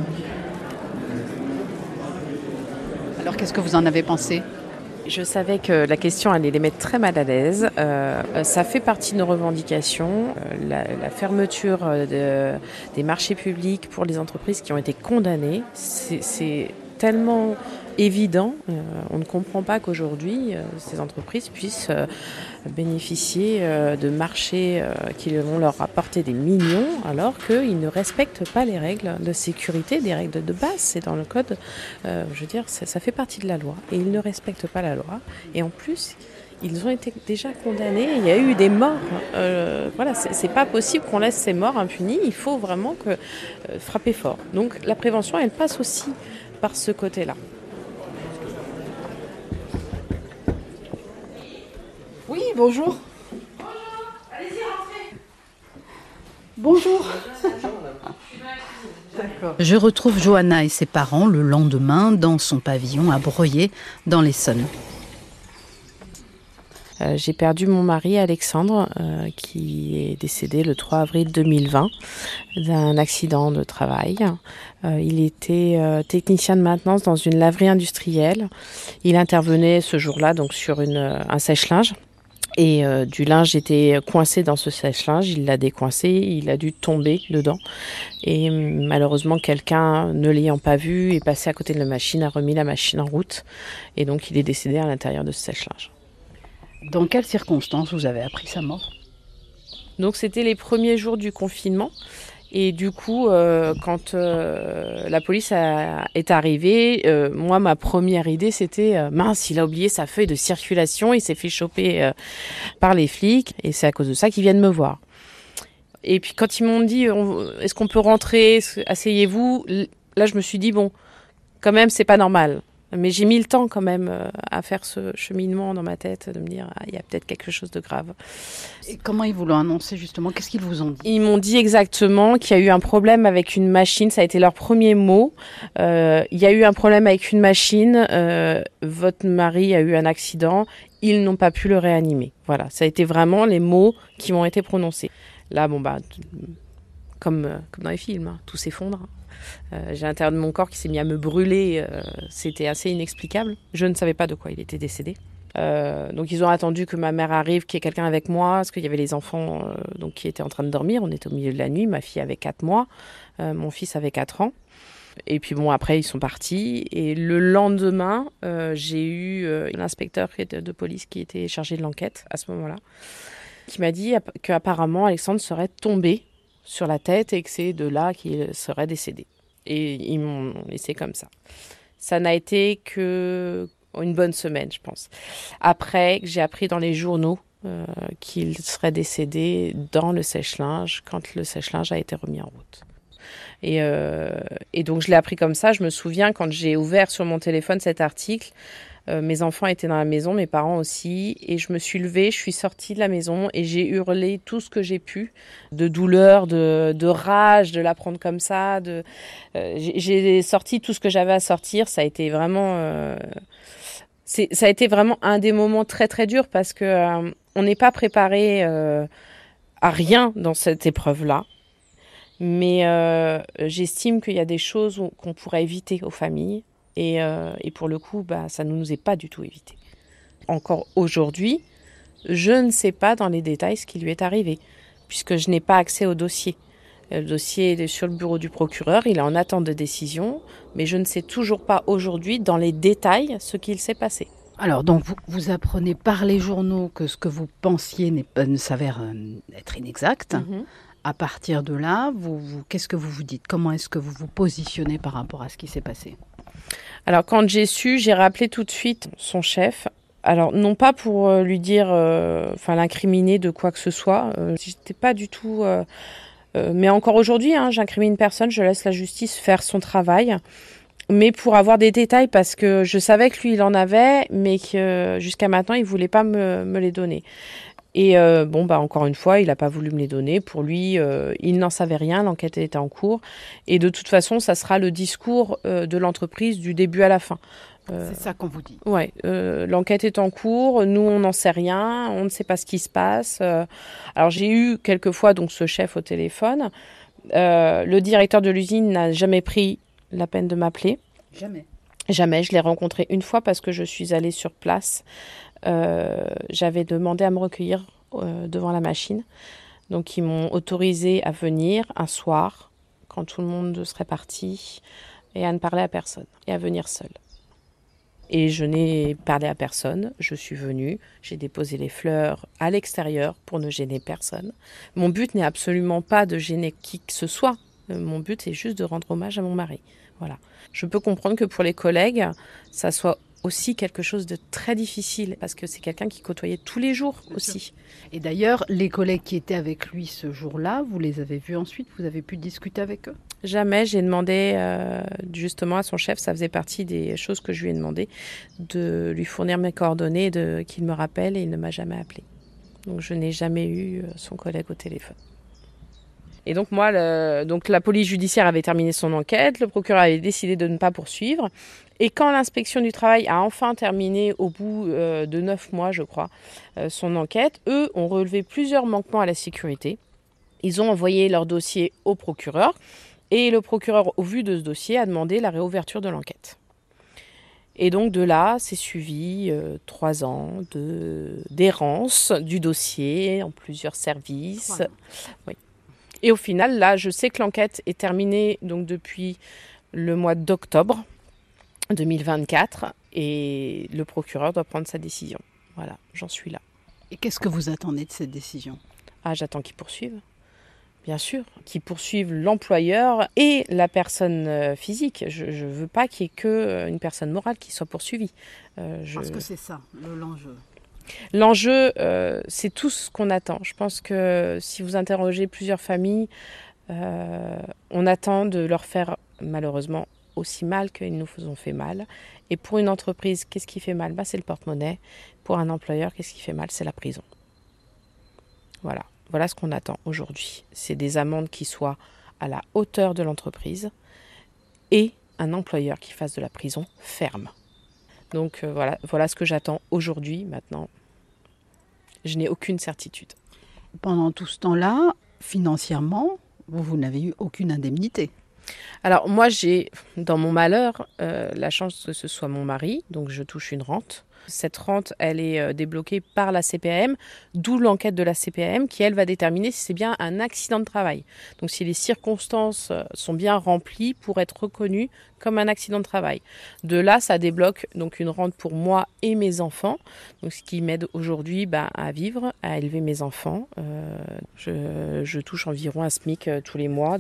Alors qu'est-ce que vous en avez pensé ? Je savais que la question allait les mettre très mal à l'aise. Ça fait partie de nos revendications. La fermeture des marchés publics pour les entreprises qui ont été condamnées, c'est tellement évident. On ne comprend pas qu'aujourd'hui, ces entreprises puissent bénéficier de marchés qui vont leur rapporter des millions alors qu'ils ne respectent pas les règles de sécurité, des règles de base. C'est dans le code, je veux dire, ça fait partie de la loi. Et ils ne respectent pas la loi. Et en plus, ils ont été déjà condamnés. Il y a eu des morts. Voilà, c'est pas possible qu'on laisse ces morts impunis. Il faut vraiment frapper fort. Donc la prévention, elle passe aussi par ce côté-là. Oui, bonjour. Bonjour, allez-y, rentrez. Bonjour. D'accord. Je retrouve Johanna et ses parents le lendemain dans son pavillon à Breuillé, dans l'Essonne. J'ai perdu mon mari Alexandre, qui est décédé le 3 avril 2020 d'un accident de travail. Il était technicien de maintenance dans une laverie industrielle. Il intervenait ce jour-là donc sur un sèche-linge. Et du linge était coincé dans ce sèche-linge, il l'a décoincé, il a dû tomber dedans. Et malheureusement, quelqu'un, ne l'ayant pas vu, est passé à côté de la machine, a remis la machine en route. Et donc, il est décédé à l'intérieur de ce sèche-linge. Dans quelles circonstances vous avez appris sa mort ? Donc, c'était les premiers jours du confinement. Et du coup, quand la police est arrivée, moi, ma première idée, c'était mince, il a oublié sa feuille de circulation, il s'est fait choper par les flics, et c'est à cause de ça qu'ils viennent me voir. Et puis quand ils m'ont dit, est-ce qu'on peut rentrer, asseyez-vous, là je me suis dit, bon, quand même, c'est pas normal. Mais j'ai mis le temps quand même à faire ce cheminement dans ma tête, de me dire, il y a peut-être quelque chose de grave. Et comment ils vous l'ont annoncé justement ? Qu'est-ce qu'ils vous ont dit ? Ils m'ont dit exactement qu'il y a eu un problème avec une machine, ça a été leur premier mot. Il y a eu un problème avec une machine, votre mari a eu un accident, ils n'ont pas pu le réanimer. Voilà, ça a été vraiment les mots qui m'ont été prononcés. Là, bon bah, comme dans les films, hein, tout s'effondre. J'ai l'intérieur de mon corps qui s'est mis à me brûler, c'était assez inexplicable. Je ne savais pas de quoi il était décédé. Donc ils ont attendu que ma mère arrive, qu'il y ait quelqu'un avec moi, parce qu'il y avait les enfants donc, qui étaient en train de dormir. On était au milieu de la nuit, ma fille avait 4 mois, mon fils avait 4 ans. Et puis bon, après ils sont partis. Et le lendemain, j'ai eu l'inspecteur de police qui était chargé de l'enquête à ce moment-là, qui m'a dit qu'apparemment Alexandre serait tombé sur la tête et que c'est de là qu'il serait décédé. Et ils m'ont laissé comme ça. Ça n'a été que une bonne semaine, je pense. Après, j'ai appris dans les journaux qu'il serait décédé dans le sèche-linge quand le sèche-linge a été remis en route. Et donc, je l'ai appris comme ça. Je me souviens, quand j'ai ouvert sur mon téléphone cet article, mes enfants étaient dans la maison, mes parents aussi, et je me suis levée, je suis sortie de la maison et j'ai hurlé tout ce que j'ai pu, de douleur, de rage, de l'apprendre comme ça. J'ai sorti tout ce que j'avais à sortir. Ça a été vraiment, ça a été vraiment un des moments très très durs parce que on n'est pas préparé à rien dans cette épreuve-là. Mais j'estime qu'il y a des choses qu'on pourrait éviter aux familles. Et pour le coup, ça ne nous est pas du tout évité. Encore aujourd'hui, je ne sais pas dans les détails ce qui lui est arrivé, puisque je n'ai pas accès au dossier. Le dossier est sur le bureau du procureur, il est en attente de décision, mais je ne sais toujours pas aujourd'hui dans les détails ce qu'il s'est passé. Alors, donc, vous apprenez par les journaux que ce que vous pensiez ne s'avère être inexact. Mm-hmm. À partir de là, qu'est-ce que vous vous dites ? Comment est-ce que vous vous positionnez par rapport à ce qui s'est passé ? Alors, quand j'ai su, j'ai rappelé tout de suite son chef. Alors, non pas pour lui dire, l'incriminer de quoi que ce soit. J'étais pas du tout... mais encore aujourd'hui, j'incrimine personne, je laisse la justice faire son travail. Mais pour avoir des détails, parce que je savais que lui, il en avait, mais que jusqu'à maintenant, il voulait pas me les donner. Et encore une fois, il n'a pas voulu me les donner. Pour lui, il n'en savait rien, l'enquête était en cours. Et de toute façon, ça sera le discours de l'entreprise du début à la fin. C'est ça qu'on vous dit. Oui, l'enquête est en cours, nous on n'en sait rien, on ne sait pas ce qui se passe. Alors j'ai eu quelquefois donc ce chef au téléphone. Le directeur de l'usine n'a jamais pris la peine de m'appeler. Jamais, je l'ai rencontré une fois parce que je suis allée sur place. J'avais demandé à me recueillir devant la machine. Donc ils m'ont autorisé à venir un soir, quand tout le monde serait parti, et à ne parler à personne, et à venir seule. Et je n'ai parlé à personne, je suis venue, j'ai déposé les fleurs à l'extérieur pour ne gêner personne. Mon but n'est absolument pas de gêner qui que ce soit, mon but est juste de rendre hommage à mon mari. Voilà. Je peux comprendre que pour les collègues, ça soit aussi quelque chose de très difficile, parce que c'est quelqu'un qui côtoyait tous les jours aussi. Et d'ailleurs, les collègues qui étaient avec lui ce jour-là, vous les avez vus ensuite, vous avez pu discuter avec eux ? Jamais, j'ai demandé justement à son chef, ça faisait partie des choses que je lui ai demandé, de lui fournir mes coordonnées, qu'il me rappelle, et il ne m'a jamais appelé. Donc je n'ai jamais eu son collègue au téléphone. Et donc moi, la police judiciaire avait terminé son enquête, le procureur avait décidé de ne pas poursuivre. Et quand l'inspection du travail a enfin terminé, au bout de 9 mois, je crois, son enquête, eux ont relevé plusieurs manquements à la sécurité. Ils ont envoyé leur dossier au procureur. Et le procureur, au vu de ce dossier, a demandé la réouverture de l'enquête. Et donc de là, c'est suivi 3 ans d'errance du dossier en plusieurs services. Voilà. Oui. Et au final, là, je sais que l'enquête est terminée donc, depuis le mois d'octobre 2024 et le procureur doit prendre sa décision. Voilà, j'en suis là. Et qu'est-ce que vous attendez de cette décision ? J'attends qu'ils poursuivent. Bien sûr, qui poursuivent l'employeur et la personne physique. Je ne veux pas qu'il n'y ait qu'une personne morale qui soit poursuivie. Parce que c'est ça, l'enjeu. L'enjeu, c'est tout ce qu'on attend. Je pense que si vous interrogez plusieurs familles, on attend de leur faire malheureusement aussi mal qu'ils nous ont fait mal. Et pour une entreprise, qu'est-ce qui fait mal ? C'est le porte-monnaie. Pour un employeur, qu'est-ce qui fait mal ? C'est la prison. Voilà. Voilà ce qu'on attend aujourd'hui. C'est des amendes qui soient à la hauteur de l'entreprise et un employeur qui fasse de la prison ferme. Donc voilà ce que j'attends aujourd'hui. Maintenant, je n'ai aucune certitude. Pendant tout ce temps-là, financièrement, vous n'avez eu aucune indemnité. Alors moi, j'ai, dans mon malheur, la chance que ce soit mon mari, donc je touche une rente. Cette rente, elle est débloquée par la CPAM, d'où l'enquête de la CPAM qui, elle, va déterminer si c'est bien un accident de travail. Donc si les circonstances sont bien remplies pour être reconnues comme un accident de travail. De là, ça débloque donc une rente pour moi et mes enfants, donc ce qui m'aide aujourd'hui à vivre, à élever mes enfants. Je touche environ un SMIC tous les mois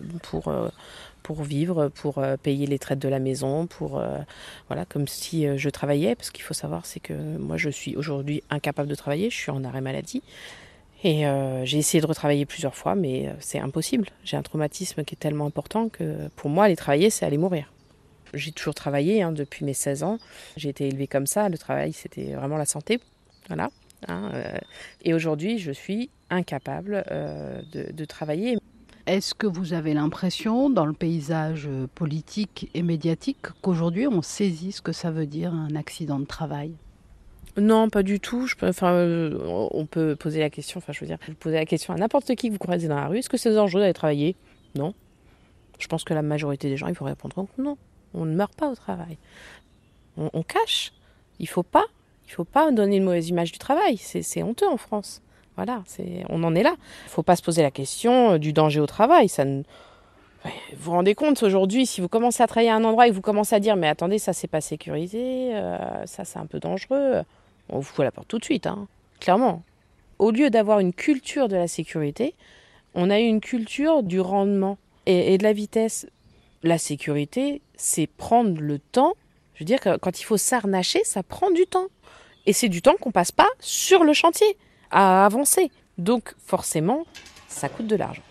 pour vivre, pour payer les traites de la maison, comme si je travaillais, parce qu'il faut savoir, c'est que moi je suis aujourd'hui incapable de travailler, je suis en arrêt maladie, et j'ai essayé de retravailler plusieurs fois, mais c'est impossible. J'ai un traumatisme qui est tellement important que pour moi, aller travailler, c'est aller mourir. J'ai toujours travaillé depuis mes 16 ans, j'ai été élevée comme ça, le travail c'était vraiment la santé, voilà. Et aujourd'hui, je suis incapable de travailler. Est-ce que vous avez l'impression, dans le paysage politique et médiatique, qu'aujourd'hui on saisit ce que ça veut dire un accident de travail ? Non, pas du tout. On peut poser la question, vous posez la question à n'importe qui que vous croisez dans la rue, est-ce que c'est dangereux d'aller travailler ? Non. Je pense que la majorité des gens, ils vont répondre que non. On ne meurt pas au travail. On cache. Il faut pas donner une mauvaise image du travail. C'est honteux en France. Voilà, on en est là. Il ne faut pas se poser la question du danger au travail. Vous vous rendez compte aujourd'hui, si vous commencez à travailler à un endroit et que vous commencez à dire mais attendez, ça c'est pas sécurisé, ça c'est un peu dangereux, on vous fout à la porte tout de suite, hein, clairement. Au lieu d'avoir une culture de la sécurité, on a eu une culture du rendement et de la vitesse. La sécurité, c'est prendre le temps. Je veux dire que quand il faut s'harnacher, ça prend du temps. Et c'est du temps qu'on passe pas sur le chantier à avancer. Donc forcément, ça coûte de l'argent.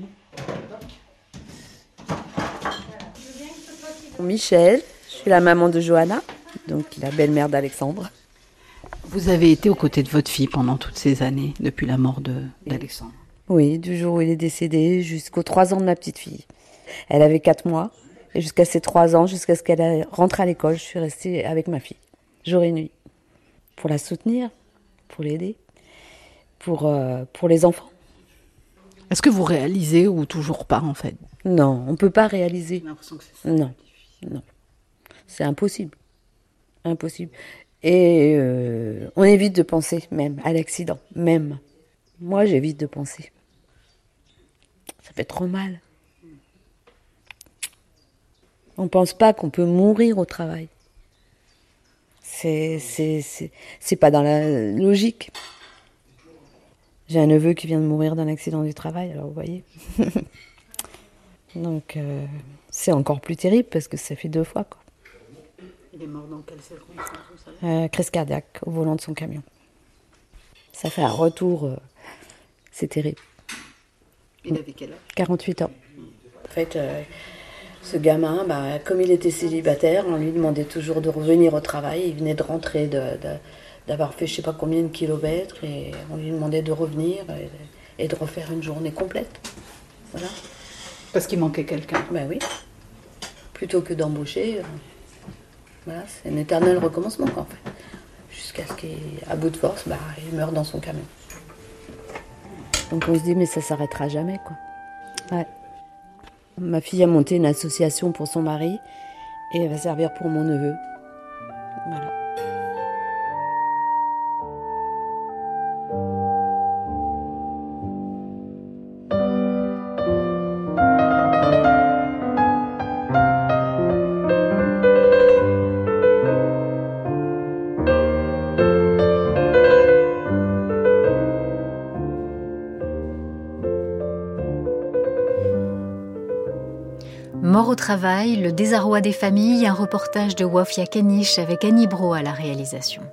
Michel, je suis la maman de Johanna, donc la belle-mère d'Alexandre. Vous avez été aux côtés de votre fille pendant toutes ces années, depuis la mort d'Alexandre. Oui, du jour où il est décédé jusqu'aux 3 ans de ma petite fille. Elle avait 4 mois, et jusqu'à ses 3 ans, jusqu'à ce qu'elle rentre à l'école, je suis restée avec ma fille, jour et nuit, pour la soutenir, pour l'aider, pour les enfants. Est-ce que vous réalisez ou toujours pas, en fait? Non, on ne peut pas réaliser. J'ai l'impression que c'est ça. Non. C'est impossible. Impossible. Et on évite de penser même à l'accident, même. Moi, j'évite de penser. Ça fait trop mal. On ne pense pas qu'on peut mourir au travail. C'est pas dans la logique. J'ai un neveu qui vient de mourir d'un accident du travail, alors vous voyez. Donc, c'est encore plus terrible parce que ça fait 2 fois, quoi. Il est mort dans quelle circonstance? Crise cardiaque au volant de son camion. Ça fait un retour, c'est terrible. Il avait quel âge? 48 ans. En fait, ce gamin, comme il était célibataire, on lui demandait toujours de revenir au travail. Il venait de rentrer, d'avoir fait je ne sais pas combien de kilomètres, et on lui demandait de revenir et de refaire une journée complète. Voilà. Parce qu'il manquait quelqu'un. Ben oui. Plutôt que d'embaucher, voilà, c'est un éternel recommencement, quoi, en fait. Jusqu'à ce qu'à bout de force, il meurt dans son camion. Donc on se dit, mais ça s'arrêtera jamais, quoi. Ouais. Ma fille a monté une association pour son mari et elle va servir pour mon neveu. Voilà. Mort au travail, le désarroi des familles, un reportage de Wafia Kenish avec Annie Brault à la réalisation.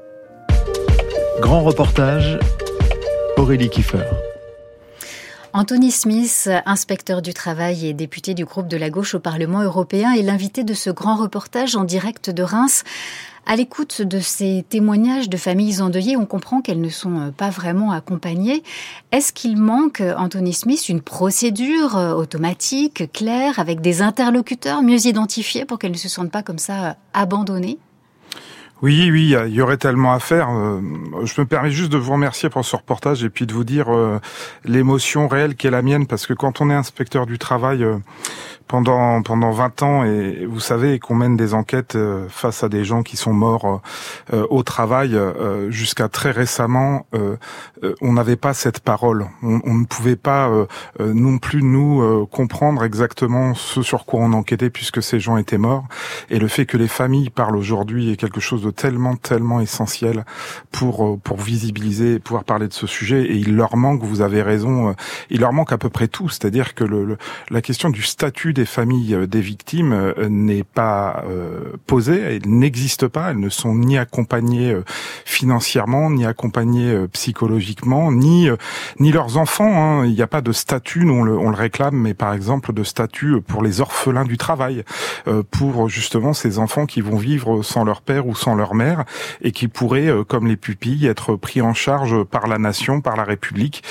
Grand reportage, Aurélie Kiefer. Anthony Smith, inspecteur du travail et député du groupe de la gauche au Parlement européen, est l'invité de ce grand reportage en direct de Reims. À l'écoute de ces témoignages de familles endeuillées, on comprend qu'elles ne sont pas vraiment accompagnées. Est-ce qu'il manque, Anthony Smith, une procédure automatique, claire, avec des interlocuteurs mieux identifiés pour qu'elles ne se sentent pas comme ça abandonnées ? Oui, il y aurait tellement à faire. Je me permets juste de vous remercier pour ce reportage et puis de vous dire l'émotion réelle qui est la mienne, parce que quand on est inspecteur du travail pendant 20 ans, et vous savez qu'on mène des enquêtes face à des gens qui sont morts au travail, jusqu'à très récemment, on n'avait pas cette parole. On ne pouvait pas non plus nous comprendre exactement ce sur quoi on enquêtait, puisque ces gens étaient morts. Et le fait que les familles parlent aujourd'hui est quelque chose de tellement essentiel pour visibiliser et pouvoir parler de ce sujet. Et il leur manque, vous avez raison, il leur manque à peu près tout. C'est-à-dire que la question du statut des familles des victimes n'est pas posée, elle n'existe pas, elles ne sont ni accompagnées financièrement, ni accompagnées psychologiquement, ni leurs enfants. Il n'y a pas de statut, nous on le réclame, mais par exemple de statut pour les orphelins du travail, pour justement ces enfants qui vont vivre sans leur père ou sans leur leur mère et qui pourraient, comme les pupilles, être pris en charge par la nation, par la République,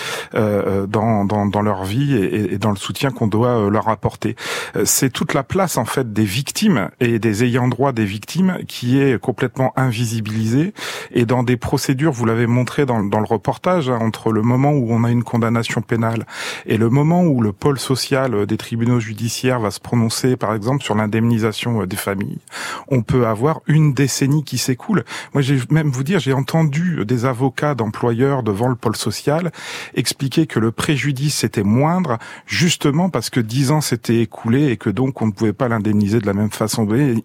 dans leur vie et dans le soutien qu'on doit leur apporter. C'est toute la place en fait des victimes et des ayants droit des victimes qui est complètement invisibilisée, et dans des procédures, vous l'avez montré dans le reportage, entre le moment où on a une condamnation pénale et le moment où le pôle social des tribunaux judiciaires va se prononcer, par exemple, sur l'indemnisation des familles, on peut avoir une décennie qui s'écoule. Moi, j'ai entendu des avocats d'employeurs devant le pôle social expliquer que le préjudice était moindre, justement parce que 10 ans s'étaient écoulés et que donc on ne pouvait pas l'indemniser de la même façon. Il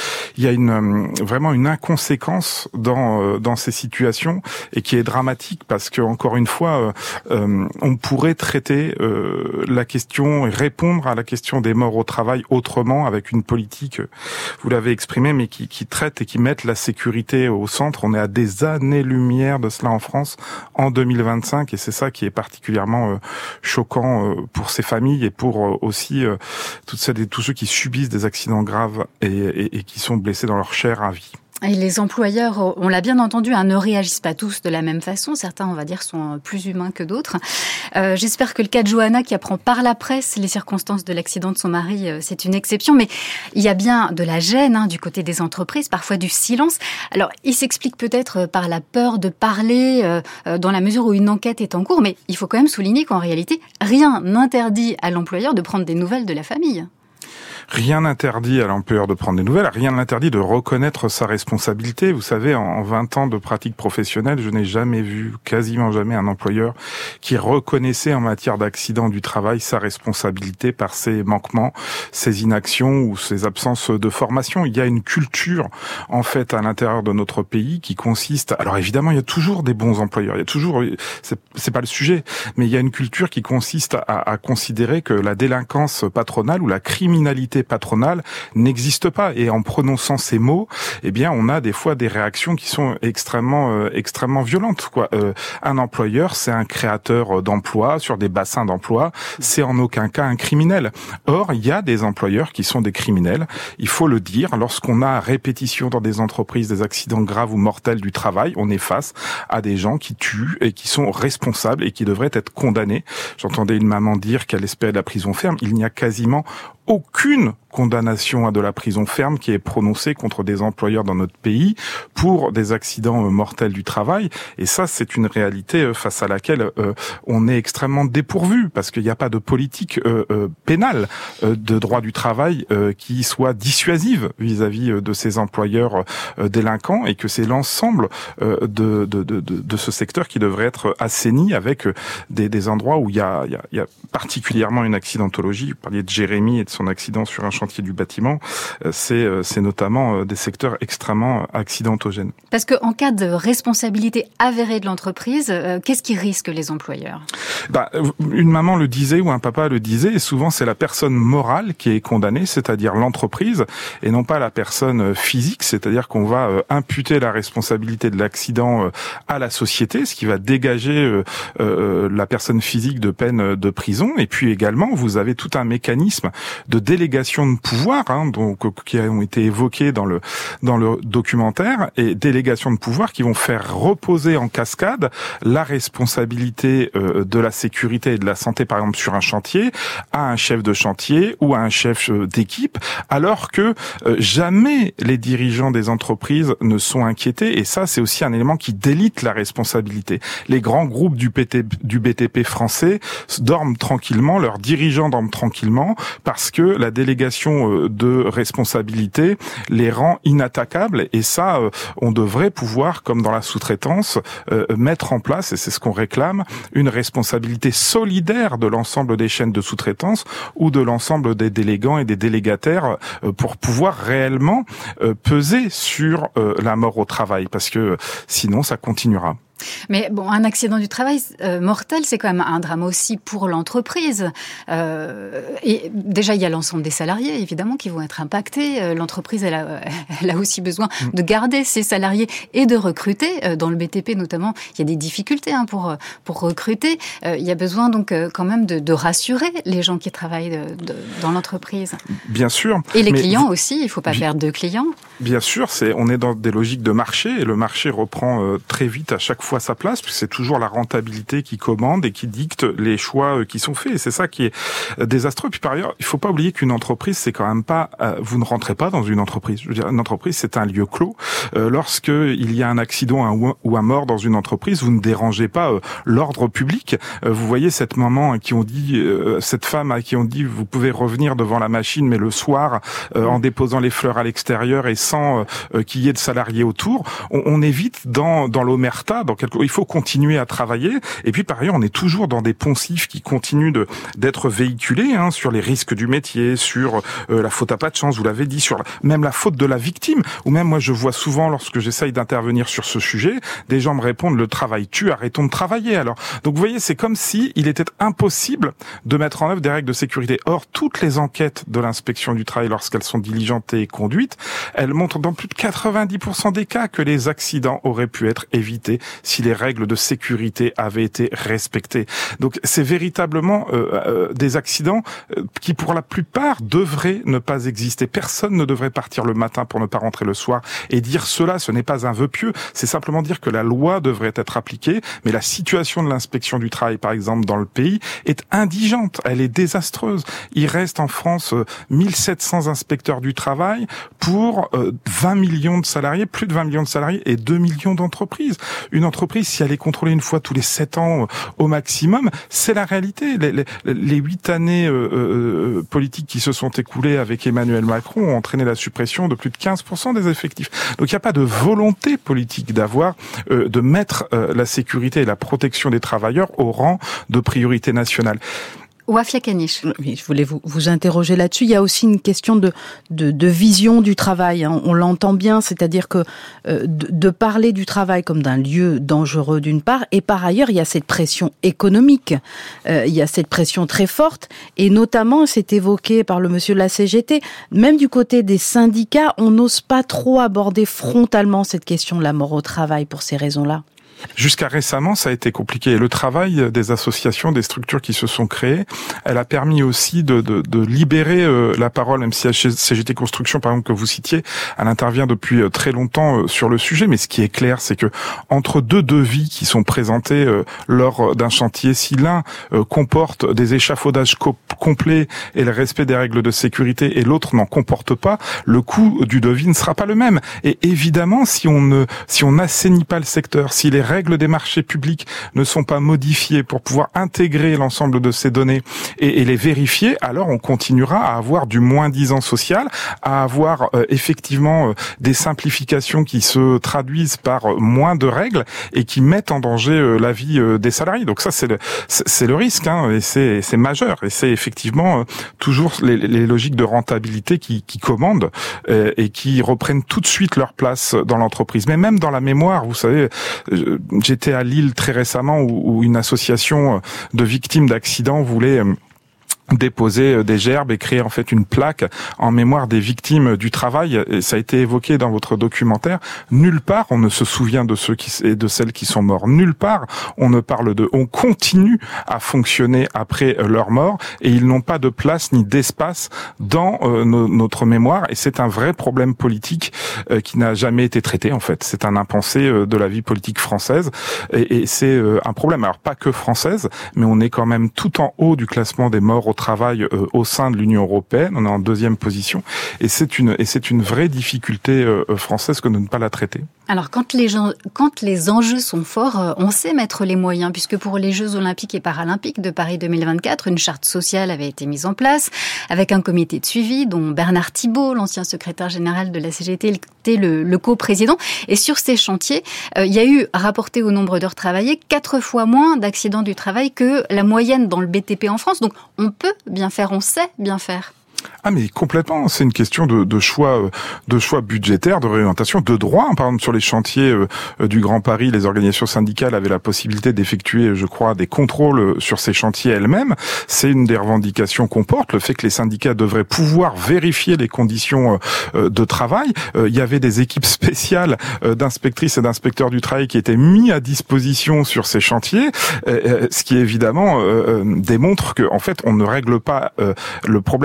y a vraiment une inconséquence dans ces situations, et qui est dramatique, parce que encore une fois, on pourrait traiter la question et répondre à la question des morts au travail autrement, avec une politique, vous l'avez exprimé, mais qui traite et qui mette la sécurité au centre. On est à des années-lumière de cela en France en 2025, et c'est ça qui est particulièrement choquant pour ces familles et pour aussi toutes celles et tous ceux qui subissent des accidents graves et qui sont blessés dans leur chair à vie. Et les employeurs, on l'a bien entendu, ne réagissent pas tous de la même façon. Certains, on va dire, sont plus humains que d'autres. J'espère que le cas de Johanna, qui apprend par la presse les circonstances de l'accident de son mari, c'est une exception. Mais il y a bien de la gêne du côté des entreprises, parfois du silence. Alors, il s'explique peut-être par la peur de parler, dans la mesure où une enquête est en cours. Mais il faut quand même souligner qu'en réalité, rien n'interdit à l'employeur de prendre des nouvelles de la famille. Rien n'interdit à l'employeur de prendre des nouvelles, rien n'interdit de reconnaître sa responsabilité. Vous savez, en 20 ans de pratique professionnelle, je n'ai jamais vu, quasiment jamais, un employeur qui reconnaissait en matière d'accident du travail sa responsabilité par ses manquements, ses inactions ou ses absences de formation. Il y a une culture, en fait, à l'intérieur de notre pays qui consiste... Alors évidemment, il y a toujours des bons employeurs, il y a toujours... C'est pas le sujet, mais il y a une culture qui consiste à considérer que la délinquance patronale ou la criminalité patronale n'existe pas. Et en prononçant ces mots, eh bien, on a des fois des réactions qui sont extrêmement violentes, quoi. Un employeur, c'est un créateur d'emplois sur des bassins d'emploi. C'est en aucun cas un criminel. Or, il y a des employeurs qui sont des criminels. Il faut le dire. Lorsqu'on a à répétition dans des entreprises des accidents graves ou mortels du travail, on est face à des gens qui tuent et qui sont responsables et qui devraient être condamnés. J'entendais une maman dire qu'elle espérait de la prison ferme. Il n'y a quasiment aucune condamnation à de la prison ferme qui est prononcée contre des employeurs dans notre pays pour des accidents mortels du travail. Et ça, c'est une réalité face à laquelle on est extrêmement dépourvu, parce qu'il n'y a pas de politique pénale de droit du travail qui soit dissuasive vis-à-vis de ces employeurs délinquants, et que c'est l'ensemble de ce secteur qui devrait être assaini, avec des endroits où il y a particulièrement une accidentologie. Vous parliez de Jérémy et de son accident sur un chantier du bâtiment, c'est notamment des secteurs extrêmement accidentogènes. Parce qu'en cas de responsabilité avérée de l'entreprise, qu'est-ce qui risque les employeurs ? Une maman le disait ou un papa le disait, et souvent c'est la personne morale qui est condamnée, c'est-à-dire l'entreprise, et non pas la personne physique, c'est-à-dire qu'on va imputer la responsabilité de l'accident à la société, ce qui va dégager la personne physique de peine de prison. Et puis également, vous avez tout un mécanisme de délégation de pouvoir, donc qui ont été évoqués dans le documentaire, et délégation de pouvoir qui vont faire reposer en cascade la responsabilité de la sécurité et de la santé, par exemple sur un chantier, à un chef de chantier ou à un chef d'équipe, alors que jamais les dirigeants des entreprises ne sont inquiétés. Et ça, c'est aussi un élément qui délite la responsabilité. Les grands groupes du BTP français dorment tranquillement, leurs dirigeants dorment tranquillement, parce que la délégation de responsabilité les rend inattaquables. Et ça, on devrait pouvoir, comme dans la sous-traitance, mettre en place, et c'est ce qu'on réclame, une responsabilité solidaire de l'ensemble des chaînes de sous-traitance ou de l'ensemble des délégants et des délégataires pour pouvoir réellement peser sur la mort au travail, parce que sinon ça continuera. Mais bon, un accident du travail mortel, c'est quand même un drame aussi pour l'entreprise. Et déjà, il y a l'ensemble des salariés, évidemment, qui vont être impactés. L'entreprise, elle a aussi besoin de garder ses salariés et de recruter. Dans le BTP, notamment, il y a des difficultés pour recruter. Il y a besoin donc quand même de rassurer les gens qui travaillent dans l'entreprise. Bien sûr. Et les clients aussi, il ne faut pas perdre de clients. Bien sûr, on est dans des logiques de marché et le marché reprend très vite à chaque fois sa place, puisque c'est toujours la rentabilité qui commande et qui dicte les choix qui sont faits. Et c'est ça qui est désastreux. Puis par ailleurs, il faut pas oublier qu'une entreprise, c'est quand même pas, vous ne rentrez pas dans une entreprise. Je veux dire, une entreprise, c'est un lieu clos. Lorsque il y a un accident ou un mort dans une entreprise, vous ne dérangez pas l'ordre public. Vous voyez cette maman qui ont dit, cette femme à qui on dit, vous pouvez revenir devant la machine, mais le soir, en déposant les fleurs à l'extérieur et sans qu'il y ait de salariés autour, on est vite dans l'omerta. Il faut continuer à travailler. Et puis par ailleurs, on est toujours dans des poncifs qui continuent d'être véhiculés sur les risques du métier, sur la faute à pas de chance, vous l'avez dit, sur même la faute de la victime. Ou même moi, je vois souvent lorsque j'essaye d'intervenir sur ce sujet, des gens me répondent le travail tue, arrêtons de travailler. Alors, donc vous voyez, c'est comme si il était impossible de mettre en œuvre des règles de sécurité. Or, toutes les enquêtes de l'inspection du travail, lorsqu'elles sont diligentées et conduites, elles montrent dans plus de 90% des cas que les accidents auraient pu être évités si les règles de sécurité avaient été respectées. Donc, c'est véritablement des accidents qui, pour la plupart, devraient ne pas exister. Personne ne devrait partir le matin pour ne pas rentrer le soir. Et dire cela, ce n'est pas un vœu pieux, c'est simplement dire que la loi devrait être appliquée, mais la situation de l'inspection du travail, par exemple, dans le pays, est indigente, elle est désastreuse. Il reste en France 1700 inspecteurs du travail pour 20 millions de salariés, plus de 20 millions de salariés et 2 millions d'entreprises. Une entreprise, si elle est contrôlée une fois tous les 7 ans au maximum, c'est la réalité. Les 8 années politiques qui se sont écoulées avec Emmanuel Macron ont entraîné la suppression de plus de 15% des effectifs. Donc il n'y a pas de volonté politique de mettre la sécurité et la protection des travailleurs au rang de priorité nationale. Wafia Kanish. Oui, je voulais vous interroger là-dessus. Il y a aussi une question de vision du travail. On l'entend bien, c'est-à-dire que de parler du travail comme d'un lieu dangereux d'une part, et par ailleurs, il y a cette pression économique. Il y a cette pression très forte, et notamment, c'est évoqué par le monsieur de la CGT, même du côté des syndicats, on n'ose pas trop aborder frontalement cette question de la mort au travail pour ces raisons-là. Jusqu'à récemment, ça a été compliqué. Et le travail des associations, des structures qui se sont créées, elle a permis aussi de libérer la parole, même si CGT Construction, par exemple, que vous citiez, elle intervient depuis très longtemps sur le sujet. Mais ce qui est clair, c'est que entre deux devis qui sont présentés lors d'un chantier, si l'un comporte des échafaudages complets et le respect des règles de sécurité et l'autre n'en comporte pas, le coût du devis ne sera pas le même. Et évidemment, si on n'assainit pas le secteur, si les règles des marchés publics ne sont pas modifiées pour pouvoir intégrer l'ensemble de ces données et les vérifier, alors on continuera à avoir du moins-disant social, à avoir effectivement des simplifications qui se traduisent par moins de règles et qui mettent en danger la vie des salariés. Donc ça, c'est le risque, et c'est majeur. Et c'est effectivement toujours les logiques de rentabilité qui commandent et qui reprennent tout de suite leur place dans l'entreprise. Mais même dans la mémoire, vous savez, j'étais à Lille très récemment où une association de victimes d'accidents voulait déposer des gerbes et créer en fait une plaque en mémoire des victimes du travail. Et ça a été évoqué dans votre documentaire. Nulle part on ne se souvient de ceux et de celles qui sont morts. Nulle part on ne parle d'eux. On continue à fonctionner après leur mort et ils n'ont pas de place ni d'espace dans notre mémoire. Et c'est un vrai problème politique qui n'a jamais été traité en fait. C'est un impensé de la vie politique française et c'est un problème. Alors pas que française, mais on est quand même tout en haut du classement des morts au travail au sein de l'Union européenne. On est en 2e position et c'est une vraie difficulté française que de ne pas la traiter. Alors quand les enjeux sont forts, on sait mettre les moyens, puisque pour les Jeux Olympiques et Paralympiques de Paris 2024, une charte sociale avait été mise en place avec un comité de suivi dont Bernard Thibault, l'ancien secrétaire général de la CGT, était le coprésident. Et sur ces chantiers, il y a eu, rapporté au nombre d'heures travaillées, 4 fois moins d'accidents du travail que la moyenne dans le BTP en France. Donc on peut bien faire, on sait bien faire. Ah mais complètement, c'est une question de choix budgétaires, de réorientation, de droit. Par exemple sur les chantiers du Grand Paris, les organisations syndicales avaient la possibilité d'effectuer, je crois, des contrôles sur ces chantiers elles-mêmes. C'est une des revendications qu'on porte, le fait que les syndicats devraient pouvoir vérifier les conditions de travail. Il y avait des équipes spéciales d'inspectrices et d'inspecteurs du travail qui étaient mis à disposition sur ces chantiers, ce qui évidemment démontre que en fait on ne règle pas le problème sans deux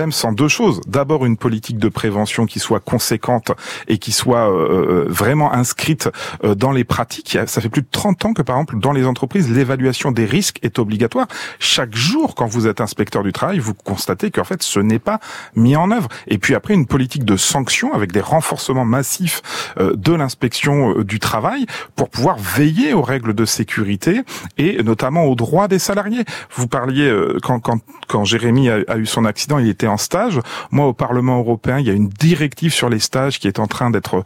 deux choses. D'abord, une politique de prévention qui soit conséquente et qui soit vraiment inscrite dans les pratiques. Ça fait plus de 30 ans que, par exemple, dans les entreprises, l'évaluation des risques est obligatoire. Chaque jour, quand vous êtes inspecteur du travail, vous constatez qu'en fait, ce n'est pas mis en œuvre. Et puis après, une politique de sanctions avec des renforcements massifs de l'inspection du travail pour pouvoir veiller aux règles de sécurité et notamment aux droits des salariés. Vous parliez, quand Jérémy a eu son accident, il était en stage. Moi, au Parlement européen, il y a une directive sur les stages qui est en train d'être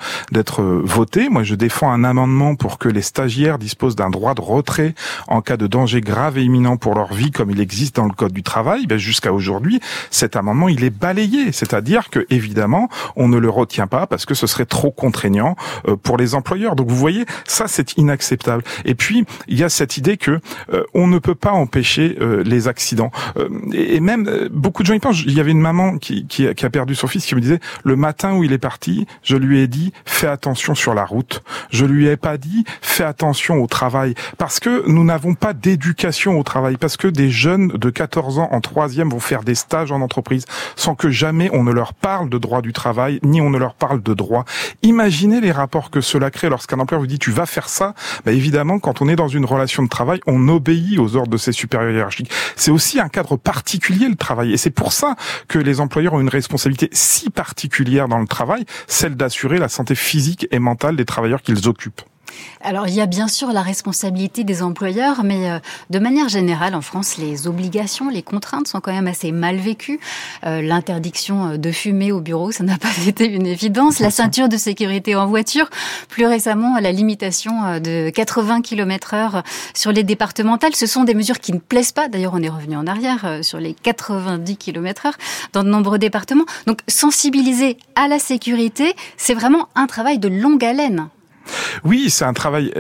votée. Moi, je défends un amendement pour que les stagiaires disposent d'un droit de retrait en cas de danger grave et imminent pour leur vie, comme il existe dans le Code du travail. Jusqu'à aujourd'hui, cet amendement, il est balayé. C'est-à-dire que, évidemment, on ne le retient pas parce que ce serait trop contraignant pour les employeurs. Donc, vous voyez, ça, c'est inacceptable. Et puis, il y a cette idée que on ne peut pas empêcher les accidents. Et même, beaucoup de gens y pensent. Il y avait une maman qui a perdu son fils qui me disait, le matin où il est parti, je lui ai dit, fais attention sur la route. Je lui ai pas dit, fais attention au travail. Parce que nous n'avons pas d'éducation au travail. Parce que des jeunes de 14 ans en 3e vont faire des stages en entreprise sans que jamais on ne leur parle de droit du travail, ni on ne leur parle de droit. Imaginez les rapports que cela crée lorsqu'un employeur vous dit, tu vas faire ça. Évidemment, quand on est dans une relation de travail, on obéit aux ordres de ses supérieurs hiérarchiques. C'est aussi un cadre particulier, le travail. Et c'est pour ça que les employeurs ont une responsabilité si particulière dans le travail, celle d'assurer la santé physique et mentale des travailleurs qu'ils occupent. Alors, il y a bien sûr la responsabilité des employeurs, mais de manière générale, en France, les obligations, les contraintes sont quand même assez mal vécues. L'interdiction de fumer au bureau, ça n'a pas été une évidence. La ceinture de sécurité en voiture. Plus récemment, la limitation de 80 km/h sur les départementales. Ce sont des mesures qui ne plaisent pas. D'ailleurs, on est revenu en arrière sur les 90 km/h dans de nombreux départements. Donc, sensibiliser à la sécurité, c'est vraiment un travail de longue haleine. Oui, c'est un travail.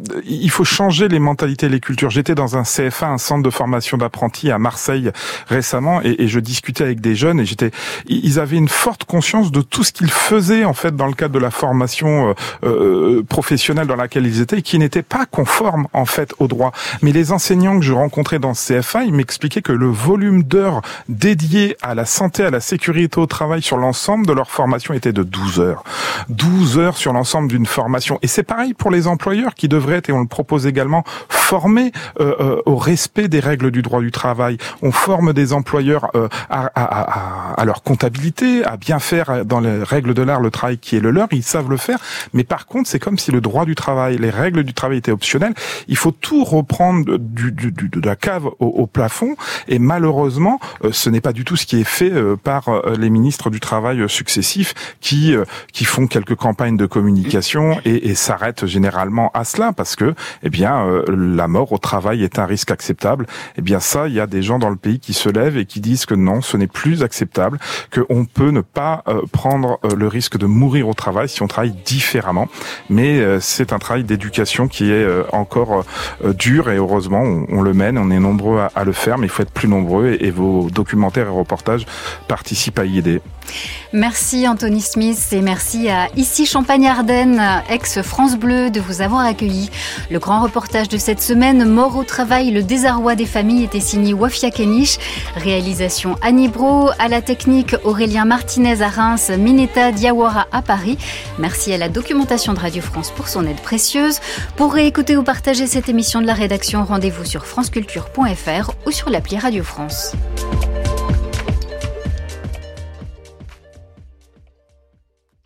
Il faut changer les mentalités et les cultures. J'étais dans un CFA, un centre de formation d'apprentis à Marseille récemment, et je discutais avec des jeunes, et ils avaient une forte conscience de tout ce qu'ils faisaient en fait dans le cadre de la formation professionnelle dans laquelle ils étaient, et qui n'étaient pas conformes en fait au droit. Mais les enseignants que je rencontrais dans ce CFA, ils m'expliquaient que le volume d'heures dédiées à la santé, à la sécurité au travail sur l'ensemble de leur formation était de 12 heures. 12 heures sur l'ensemble d'une formation. Et c'est pareil pour les employeurs qui devraient être, et on le propose également, formés au respect des règles du droit du travail. On forme des employeurs à leur comptabilité, à bien faire dans les règles de l'art le travail qui est le leur. Ils savent le faire. Mais par contre, c'est comme si le droit du travail, les règles du travail étaient optionnelles. Il faut tout reprendre de la cave au plafond. Et malheureusement, ce n'est pas du tout ce qui est fait par les ministres du travail successifs qui font quelques campagnes de communication et s'arrêtent généralement à cela parce que, la mort au travail est un risque acceptable. Ça, il y a des gens dans le pays qui se lèvent et qui disent que non, ce n'est plus acceptable, qu'on peut ne pas prendre le risque de mourir au travail si on travaille différemment. Mais c'est un travail d'éducation qui est encore dur et heureusement, on le mène, on est nombreux à le faire, mais il faut être plus nombreux et vos documentaires et reportages participent à y aider. Merci Anthony Smith et merci à Ici Champagne-Ardenne, ex-France Bleu, de vous avoir accueilli. Le grand reportage de cette semaine, Mort au travail, le désarroi des familles, était signé Wafia Kenish. Réalisation Annie Bro, à la technique Aurélien Martinez à Reims, Mineta Diawara à Paris. Merci à la documentation de Radio France pour son aide précieuse. Pour réécouter ou partager cette émission de la rédaction, rendez-vous sur franceculture.fr ou sur l'appli Radio France.